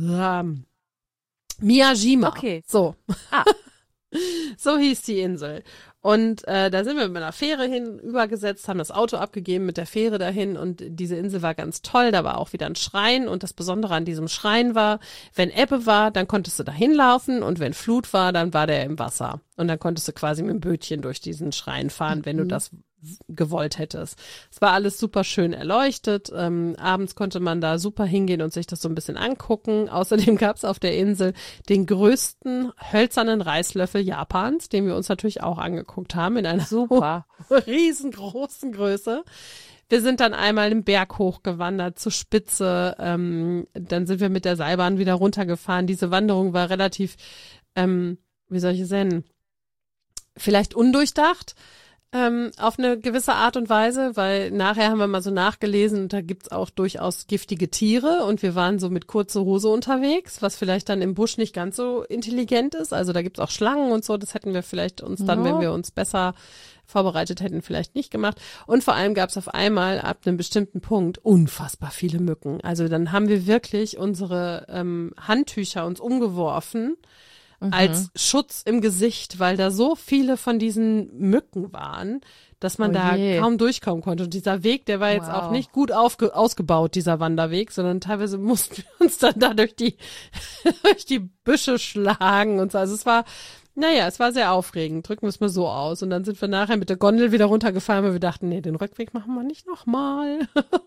A: Miyajima.
B: Okay.
A: So.
B: Ah.
A: So hieß die Insel. Und äh, da sind wir mit einer Fähre hin übergesetzt, haben das Auto abgegeben mit der Fähre dahin und diese Insel war ganz toll. Da war auch wieder ein Schrein und das Besondere an diesem Schrein war, wenn Ebbe war, dann konntest du da hinlaufen und wenn Flut war, dann war der im Wasser. Und dann konntest du quasi mit dem Bötchen durch diesen Schrein fahren, wenn du das gewollt hättest. Es war alles super schön erleuchtet. Ähm, abends konnte man da super hingehen und sich das so ein bisschen angucken. Außerdem gab es auf der Insel den größten hölzernen Reislöffel Japans, den wir uns natürlich auch angeguckt haben in einer
B: Super.
A: riesengroßen Größe. Wir sind dann einmal den Berg hochgewandert zur Spitze. Ähm, dann sind wir mit der Seilbahn wieder runtergefahren. Diese Wanderung war relativ, ähm, wie soll ich es nennen, vielleicht undurchdacht. Ähm, auf eine gewisse Art und Weise, weil nachher haben wir mal so nachgelesen und da gibt's auch durchaus giftige Tiere und wir waren so mit kurzer Hose unterwegs, was vielleicht dann im Busch nicht ganz so intelligent ist. Also da gibt's auch Schlangen und so, das hätten wir vielleicht uns dann,
B: Ja.
A: wenn wir uns besser vorbereitet hätten, vielleicht nicht gemacht. Und vor allem gab's auf einmal ab einem bestimmten Punkt unfassbar viele Mücken. Also dann haben wir wirklich unsere ähm, Handtücher uns umgeworfen, als Schutz im Gesicht, weil da so viele von diesen Mücken waren, dass man
B: Oh
A: da
B: je.
A: kaum durchkommen konnte. Und dieser Weg, der war jetzt
B: Wow.
A: auch nicht gut aufge- ausgebaut, dieser Wanderweg, sondern teilweise mussten wir uns dann da durch die, durch die Büsche schlagen und so. Also es war, naja, es war sehr aufregend. Drücken wir es mal so aus. Und dann sind wir nachher mit der Gondel wieder runtergefahren, weil wir dachten, nee, den Rückweg machen wir nicht nochmal.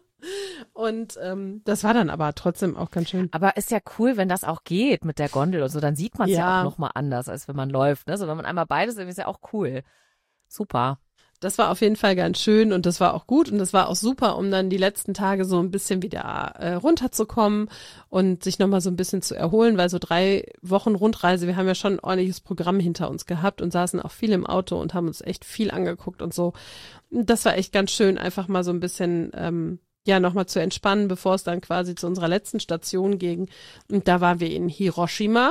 A: Und ähm, das war dann aber trotzdem auch ganz schön.
B: Aber ist ja cool, wenn das auch geht mit der Gondel und so, dann sieht man es ja.
A: Ja.
B: auch nochmal anders, als wenn man läuft. Ne? So, wenn man einmal beides, ist ja auch cool. Super.
A: Das war auf jeden Fall ganz schön und das war auch gut und das war auch super, um dann die letzten Tage so ein bisschen wieder äh, runterzukommen und sich nochmal so ein bisschen zu erholen, weil so drei Wochen Rundreise, wir haben ja schon ein ordentliches Programm hinter uns gehabt und saßen auch viel im Auto und haben uns echt viel angeguckt und so. Das war echt ganz schön, einfach mal so ein bisschen ähm, ja nochmal zu entspannen, bevor es dann quasi zu unserer letzten Station ging. Und da waren wir in Hiroshima.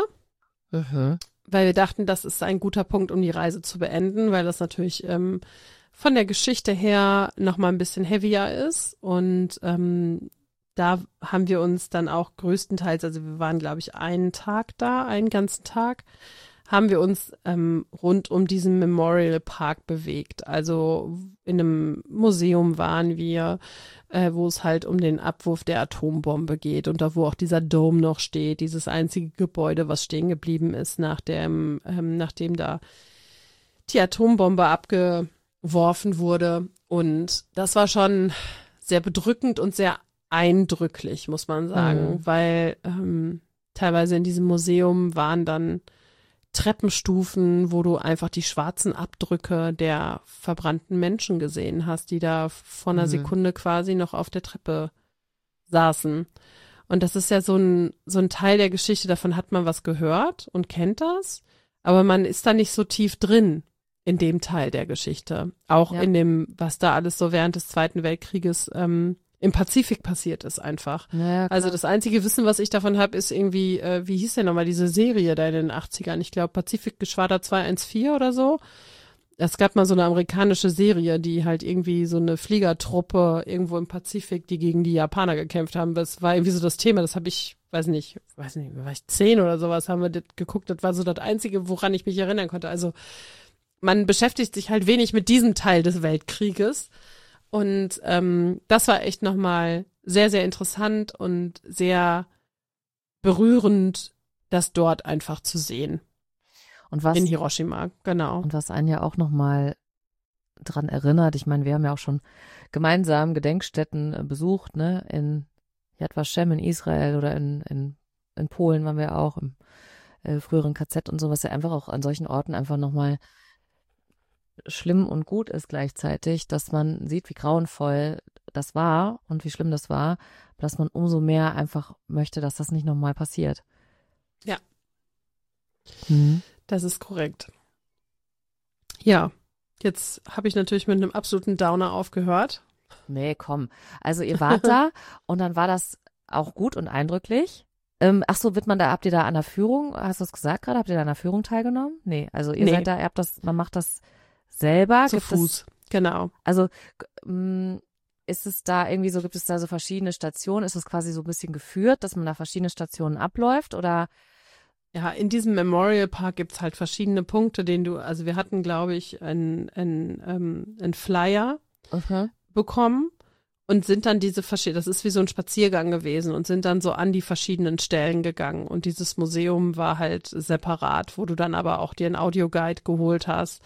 B: Mhm.
A: Weil wir dachten, das ist ein guter Punkt, um die Reise zu beenden, weil das natürlich ähm, von der Geschichte her nochmal ein bisschen heavier ist. Und ähm, da haben wir uns dann auch größtenteils, also wir waren, glaube ich, einen Tag da, einen ganzen Tag, haben wir uns ähm, rund um diesen Memorial Park bewegt. Also in einem Museum waren wir, äh, wo es halt um den Abwurf der Atombombe geht und da, wo auch dieser Dome noch steht, dieses einzige Gebäude, was stehen geblieben ist, nach dem, ähm, nachdem da die Atombombe abgeworfen wurde. Und das war schon sehr bedrückend und sehr eindrücklich, muss man sagen,
B: Mhm.
A: weil ähm, teilweise in diesem Museum waren dann Treppenstufen, wo du einfach die schwarzen Abdrücke der verbrannten Menschen gesehen hast, die da vor einer
B: Mhm.
A: Sekunde quasi noch auf der Treppe saßen. Und das ist ja so ein, so ein Teil der Geschichte, davon hat man was gehört und kennt das, aber man ist da nicht so tief drin in dem Teil der Geschichte. Auch
B: Ja.
A: in dem, was da alles so während des Zweiten Weltkrieges ähm, im Pazifik passiert ist einfach.
B: Ja,
A: Also das einzige Wissen, was ich davon habe, ist irgendwie, äh, wie hieß denn nochmal diese Serie da in den achtzigern? Ich glaube Pazifikgeschwader zweihundertvierzehn oder so. Es gab mal so eine amerikanische Serie, die halt irgendwie so eine Fliegertruppe irgendwo im Pazifik, die gegen die Japaner gekämpft haben. Das war irgendwie so das Thema, das habe ich, weiß nicht, weiß nicht, war ich zehn oder sowas, haben wir das geguckt. Das war so das Einzige, woran ich mich erinnern konnte. Also man beschäftigt sich halt wenig mit diesem Teil des Weltkrieges. Und ähm, das war echt nochmal sehr, sehr interessant und sehr berührend, das dort einfach zu sehen.
B: Und was,
A: In Hiroshima, genau.
B: und was einen ja auch nochmal dran erinnert, ich meine, wir haben ja auch schon gemeinsam Gedenkstätten äh, besucht, ne, in Yad Vashem in Israel oder in, in, in Polen waren wir auch, im äh, früheren K Z und so, was ja einfach auch an solchen Orten einfach nochmal schlimm und gut ist gleichzeitig, dass man sieht, wie grauenvoll das war und wie schlimm das war, dass man umso mehr einfach möchte, dass das nicht nochmal passiert.
A: Ja.
B: Mhm.
A: Das ist korrekt. Ja, jetzt habe ich natürlich mit einem absoluten Downer aufgehört.
B: Nee, komm. Also ihr wart da und dann war das auch gut und eindrücklich. Ähm, ach so, wird man da, habt ihr da an der Führung, hast du es gesagt gerade, habt ihr da an der Führung teilgenommen? Nee, also ihr
A: Nee.
B: seid da, ihr habt das, man macht das selber.
A: Zu
B: Gibt
A: Fuß, genau.
B: Es, also g- mh, ist es da irgendwie so, gibt es da so verschiedene Stationen? Ist es quasi so ein bisschen geführt, dass man da verschiedene Stationen abläuft oder?
A: Ja, in diesem Memorial Park gibt's halt verschiedene Punkte, den du, also wir hatten, glaube ich, einen, einen, ähm, einen Flyer
B: Mhm.
A: bekommen und sind dann diese verschiedenen, das ist wie so ein Spaziergang gewesen und sind dann so an die verschiedenen Stellen gegangen und dieses Museum war halt separat, wo du dann aber auch dir einen Audioguide geholt hast,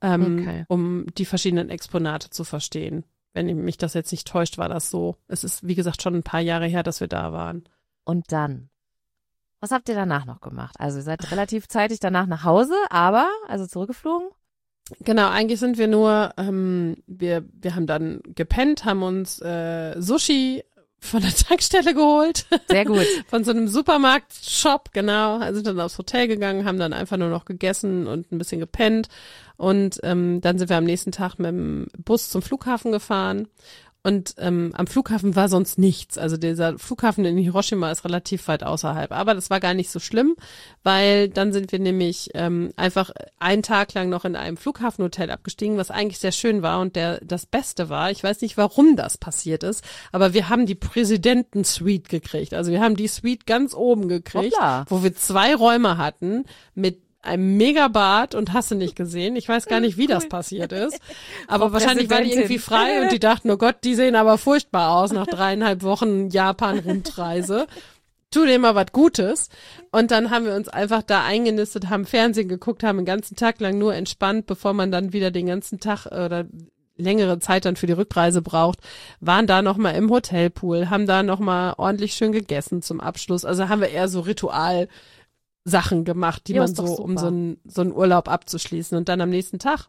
A: ähm,
B: Okay.
A: um die verschiedenen Exponate zu verstehen. Wenn mich das jetzt nicht täuscht, war das so. Es ist, wie gesagt, schon ein paar Jahre her, dass wir da waren.
B: Und dann? Was habt ihr danach noch gemacht? Also ihr seid relativ zeitig danach nach Hause, aber, also zurückgeflogen?
A: Genau, eigentlich sind wir nur, ähm, wir, wir haben dann gepennt, haben uns äh, Sushi von der Tankstelle geholt.
B: Sehr gut.
A: Von so einem Supermarkt-Shop, genau. Also sind dann aufs Hotel gegangen, haben dann einfach nur noch gegessen und ein bisschen gepennt. Und ähm, dann sind wir am nächsten Tag mit dem Bus zum Flughafen gefahren. Und ähm, am Flughafen war sonst nichts. Also dieser Flughafen in Hiroshima ist relativ weit außerhalb. Aber das war gar nicht so schlimm, weil dann sind wir nämlich ähm, einfach einen Tag lang noch in einem Flughafenhotel abgestiegen, was eigentlich sehr schön war und der das Beste war. Ich weiß nicht, warum das passiert ist, aber wir haben die Präsidenten-Suite gekriegt. Also wir haben die Suite ganz oben gekriegt,
B: Hoppla.
A: wo wir zwei Räume hatten mit einem Megabad und hast du nicht gesehen. Ich weiß gar nicht, wie
B: Cool.
A: das passiert ist. Aber
B: Frau
A: wahrscheinlich war die
B: Präsidentin.
A: irgendwie frei und die dachten, oh Gott, die sehen aber furchtbar aus nach dreieinhalb Wochen Japan-Rundreise. Tu dir mal was Gutes. Und dann haben wir uns einfach da eingenistet, haben Fernsehen geguckt, haben den ganzen Tag lang nur entspannt, bevor man dann wieder den ganzen Tag oder längere Zeit dann für die Rückreise braucht, waren da nochmal im Hotelpool, haben da nochmal ordentlich schön gegessen zum Abschluss. Also haben wir eher so Ritual Sachen gemacht, die
B: Ja,
A: man
B: ist doch
A: so, um
B: super.
A: so einen so einen Urlaub abzuschließen. Und dann am nächsten Tag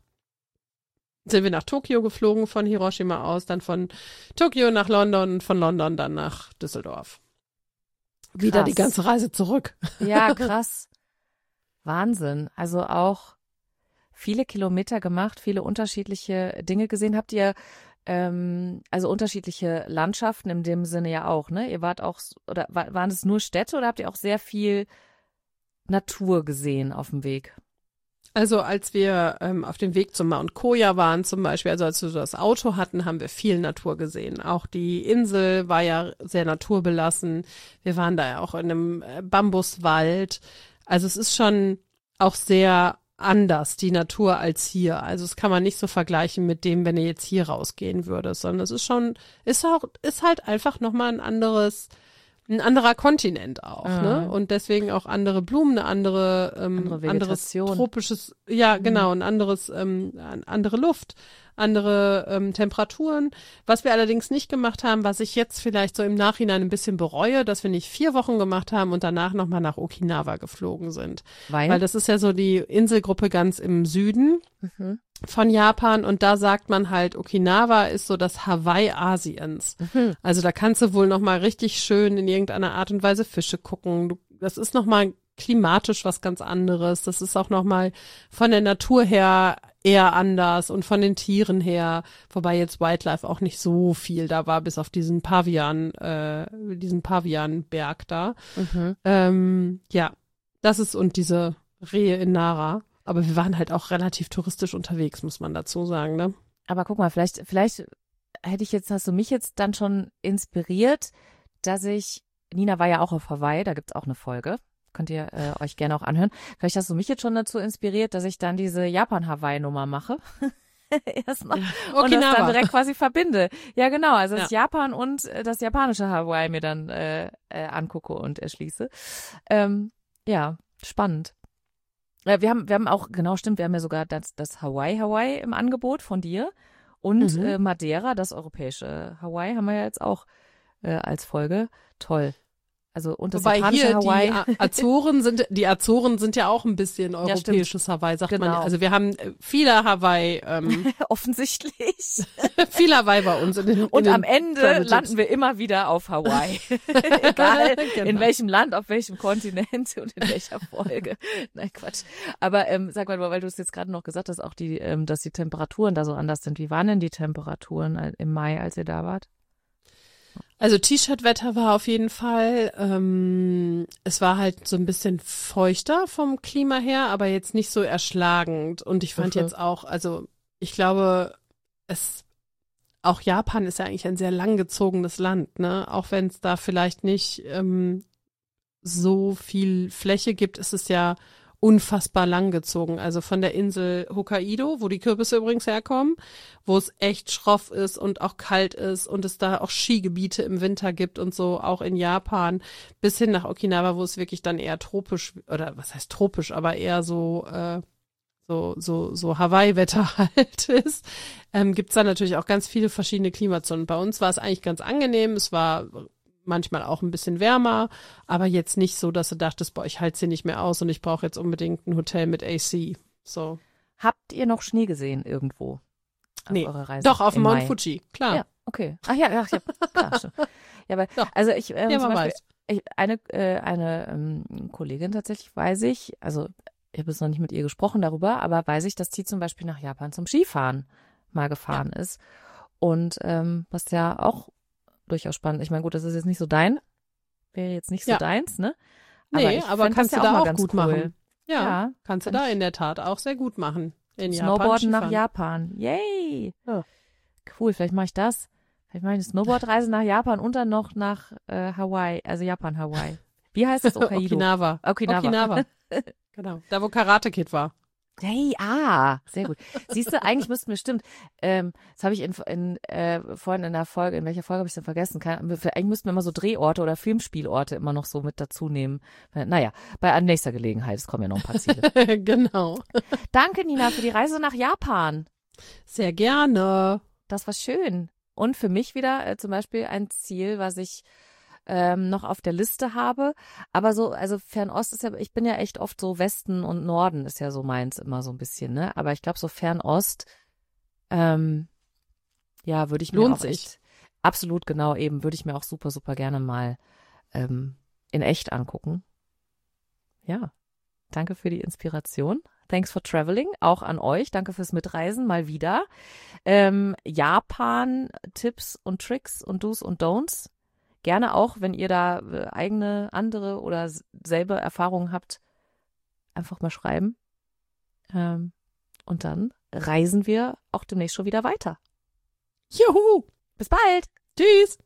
A: sind wir nach Tokio geflogen von Hiroshima aus, dann von Tokio nach London und von London dann nach Düsseldorf. Wieder
B: Krass.
A: die ganze Reise zurück.
B: Ja, krass. Wahnsinn. Also auch viele Kilometer gemacht, viele unterschiedliche Dinge gesehen. Habt ihr ähm, also unterschiedliche Landschaften in dem Sinne ja auch, ne? Ihr wart auch, oder wa- waren es nur Städte oder habt ihr auch sehr viel Natur gesehen auf dem Weg?
A: Also als wir ähm, auf dem Weg zum Mount Koya waren zum Beispiel, also als wir das Auto hatten, haben wir viel Natur gesehen. Auch die Insel war ja sehr naturbelassen. Wir waren da ja auch in einem äh, Bambuswald. Also es ist schon auch sehr anders, die Natur, als hier. Also das kann man nicht so vergleichen mit dem, wenn ihr jetzt hier rausgehen würdet, sondern es ist schon, ist auch, ist halt einfach nochmal ein anderes, ein anderer Kontinent auch,
B: Ah.
A: ne? Und deswegen auch andere Blumen, eine andere, ähm,
B: Andere
A: anderes
B: Vegetation.
A: tropisches, ja,
B: Mhm.
A: genau, ein anderes, ähm, an- andere Luft, andere ähm, Temperaturen. Was wir allerdings nicht gemacht haben, was ich jetzt vielleicht so im Nachhinein ein bisschen bereue, dass wir nicht vier Wochen gemacht haben und danach nochmal nach Okinawa geflogen sind.
B: Weil?
A: Weil das ist ja so die Inselgruppe ganz im Süden
B: Mhm.
A: von Japan und da sagt man halt, Okinawa ist so das Hawaii Asiens.
B: Mhm.
A: Also da kannst du wohl nochmal richtig schön in irgendeiner Art und Weise Fische gucken. Du, das ist nochmal klimatisch was ganz anderes. Das ist auch nochmal von der Natur her eher anders und von den Tieren her, wobei jetzt Wildlife auch nicht so viel da war, bis auf diesen Pavian, äh, diesen Pavianberg da.
B: Mhm.
A: Ähm, ja, das ist und diese Rehe in Nara. Aber wir waren halt auch relativ touristisch unterwegs, muss man dazu sagen, ne?
B: Aber guck mal, vielleicht, vielleicht hätte ich jetzt, hast du mich jetzt dann schon inspiriert, dass ich, Nina war ja auch auf Hawaii, da gibt's auch eine Folge, könnt ihr äh, euch gerne auch anhören. Vielleicht hast du mich jetzt schon dazu inspiriert, dass ich dann diese Japan-Hawaii-Nummer mache. Erstmal. Und das dann
A: Okinawa.
B: direkt quasi verbinde. Ja, genau, also das
A: Ja.
B: Japan und äh, das japanische Hawaii mir dann äh, äh, angucke und erschließe. Ähm, ja, spannend. Ja, wir haben, wir haben auch, genau stimmt, wir haben ja sogar das, das Hawaii Hawaii im Angebot von dir und
A: Mhm.
B: äh, Madeira, das europäische Hawaii, haben wir ja jetzt auch äh, als Folge. Toll. Also und das
A: Wobei
B: japanische
A: hier
B: Hawaii.
A: die A- Azoren sind, die Azoren sind ja auch ein bisschen
B: stimmt.
A: europäisches Hawaii, sagt man.
B: Genau.
A: Ja. Also wir haben äh, viele Hawaii, ähm,
B: Offensichtlich.
A: viel Hawaii bei uns. In den, in
B: Und
A: den
B: am Ende
A: Travel Tipps.
B: landen wir immer wieder auf Hawaii. Egal in
A: Genau.
B: welchem Land, auf welchem Kontinent und in welcher Folge. Nein, Quatsch. Aber ähm, sag mal, weil du es jetzt gerade noch gesagt hast, auch die, ähm, dass die Temperaturen da so anders sind. Wie waren denn die Temperaturen äh, im Mai, als ihr da wart?
A: Also T-Shirt-Wetter war auf jeden Fall. Ähm, es war halt so ein bisschen feuchter vom Klima her, aber jetzt nicht so erschlagend. Und ich fand
B: Mhm.
A: jetzt auch, also ich glaube, es auch Japan ist ja eigentlich ein sehr langgezogenes Land, ne? Auch wenn es da vielleicht nicht ähm, so viel Fläche gibt, ist es ja unfassbar langgezogen. Also von der Insel Hokkaido, wo die Kürbisse übrigens herkommen, wo es echt schroff ist und auch kalt ist und es da auch Skigebiete im Winter gibt und so, auch in Japan, bis hin nach Okinawa, wo es wirklich dann eher tropisch, oder was heißt tropisch, aber eher so, äh, so so so Hawaii-Wetter halt ist, ähm, gibt's da natürlich auch ganz viele verschiedene Klimazonen. Bei uns war es eigentlich ganz angenehm. Es war manchmal auch ein bisschen wärmer, aber jetzt nicht so, dass du dachtest, boah, ich halte sie nicht mehr aus und ich brauche jetzt unbedingt ein Hotel mit A C. So.
B: Habt ihr noch Schnee gesehen irgendwo auf
A: Nee,
B: eurer Reise?
A: doch, auf dem
B: im
A: Mount
B: Mai?
A: Fuji, klar.
B: Ja, okay. Ach ja, ja, ja klar, stimmt. Ja, aber,
A: Doch.
B: also ich, ähm,
A: Ja,
B: zum
A: man
B: Beispiel,
A: weiß.
B: ich, eine, äh, eine ähm, Kollegin tatsächlich weiß ich, also ich habe jetzt noch nicht mit ihr gesprochen darüber, aber weiß ich, dass die zum Beispiel nach Japan zum Skifahren mal gefahren ist. Und ähm, was ja auch durchaus spannend. Ich meine, gut, das ist jetzt nicht so dein, wäre jetzt nicht so
A: Ja.
B: deins, ne?
A: Nee,
B: ich
A: aber
B: fänd
A: kannst
B: das
A: du
B: ja
A: da
B: mal
A: auch
B: ganz
A: gut
B: cool.
A: machen. Ja,
B: Ja,
A: kannst du
B: kann
A: da
B: ich-
A: in der Tat auch sehr gut machen. In
B: Snowboarden
A: Japan
B: nach
A: Skifahren.
B: Japan. Yay!
A: Ja.
B: Cool, vielleicht mache ich das. Vielleicht mache ich eine Snowboardreise nach Japan und dann noch nach äh, Hawaii, also Japan, Hawaii. Wie heißt das? Hokkaido.
A: Okinawa.
B: Okinawa.
A: Okinawa. Genau. Da, wo Karate Kid war.
B: Hey, ah, sehr gut. Siehst du, eigentlich müssten wir, stimmt, ähm, das habe ich in, in, äh, vorhin in der Folge, in welcher Folge habe ich denn vergessen? Keine, eigentlich müssten wir immer so Drehorte oder Filmspielorte immer noch so mit dazu nehmen. Naja, bei an nächster Gelegenheit, es kommen ja noch ein paar Ziele.
A: Genau.
B: Danke, Nina, für die Reise nach Japan.
A: Sehr gerne.
B: Das war schön. Und für mich wieder äh, zum Beispiel ein Ziel, was ich ähm, noch auf der Liste habe. Aber so, also Fernost ist ja, ich bin ja echt oft so Westen und Norden ist ja so meins immer so ein bisschen, ne? Aber ich glaube so Fernost, ähm, ja, würde ich mir
A: Lohnt
B: auch
A: sich.
B: echt, absolut genau eben, würde ich mir auch super, super gerne mal ähm, in echt angucken. Ja, danke für die Inspiration. Thanks for traveling, auch an euch. Danke fürs Mitreisen, mal wieder. Ähm, Japan-Tipps und Tricks und Do's und Don'ts. Gerne auch, wenn ihr da äh, eigene, andere oder s- selbe Erfahrungen habt, einfach mal schreiben. Ähm, und dann reisen wir auch demnächst schon wieder weiter.
A: Juhu.
B: Bis bald!
A: Tschüss.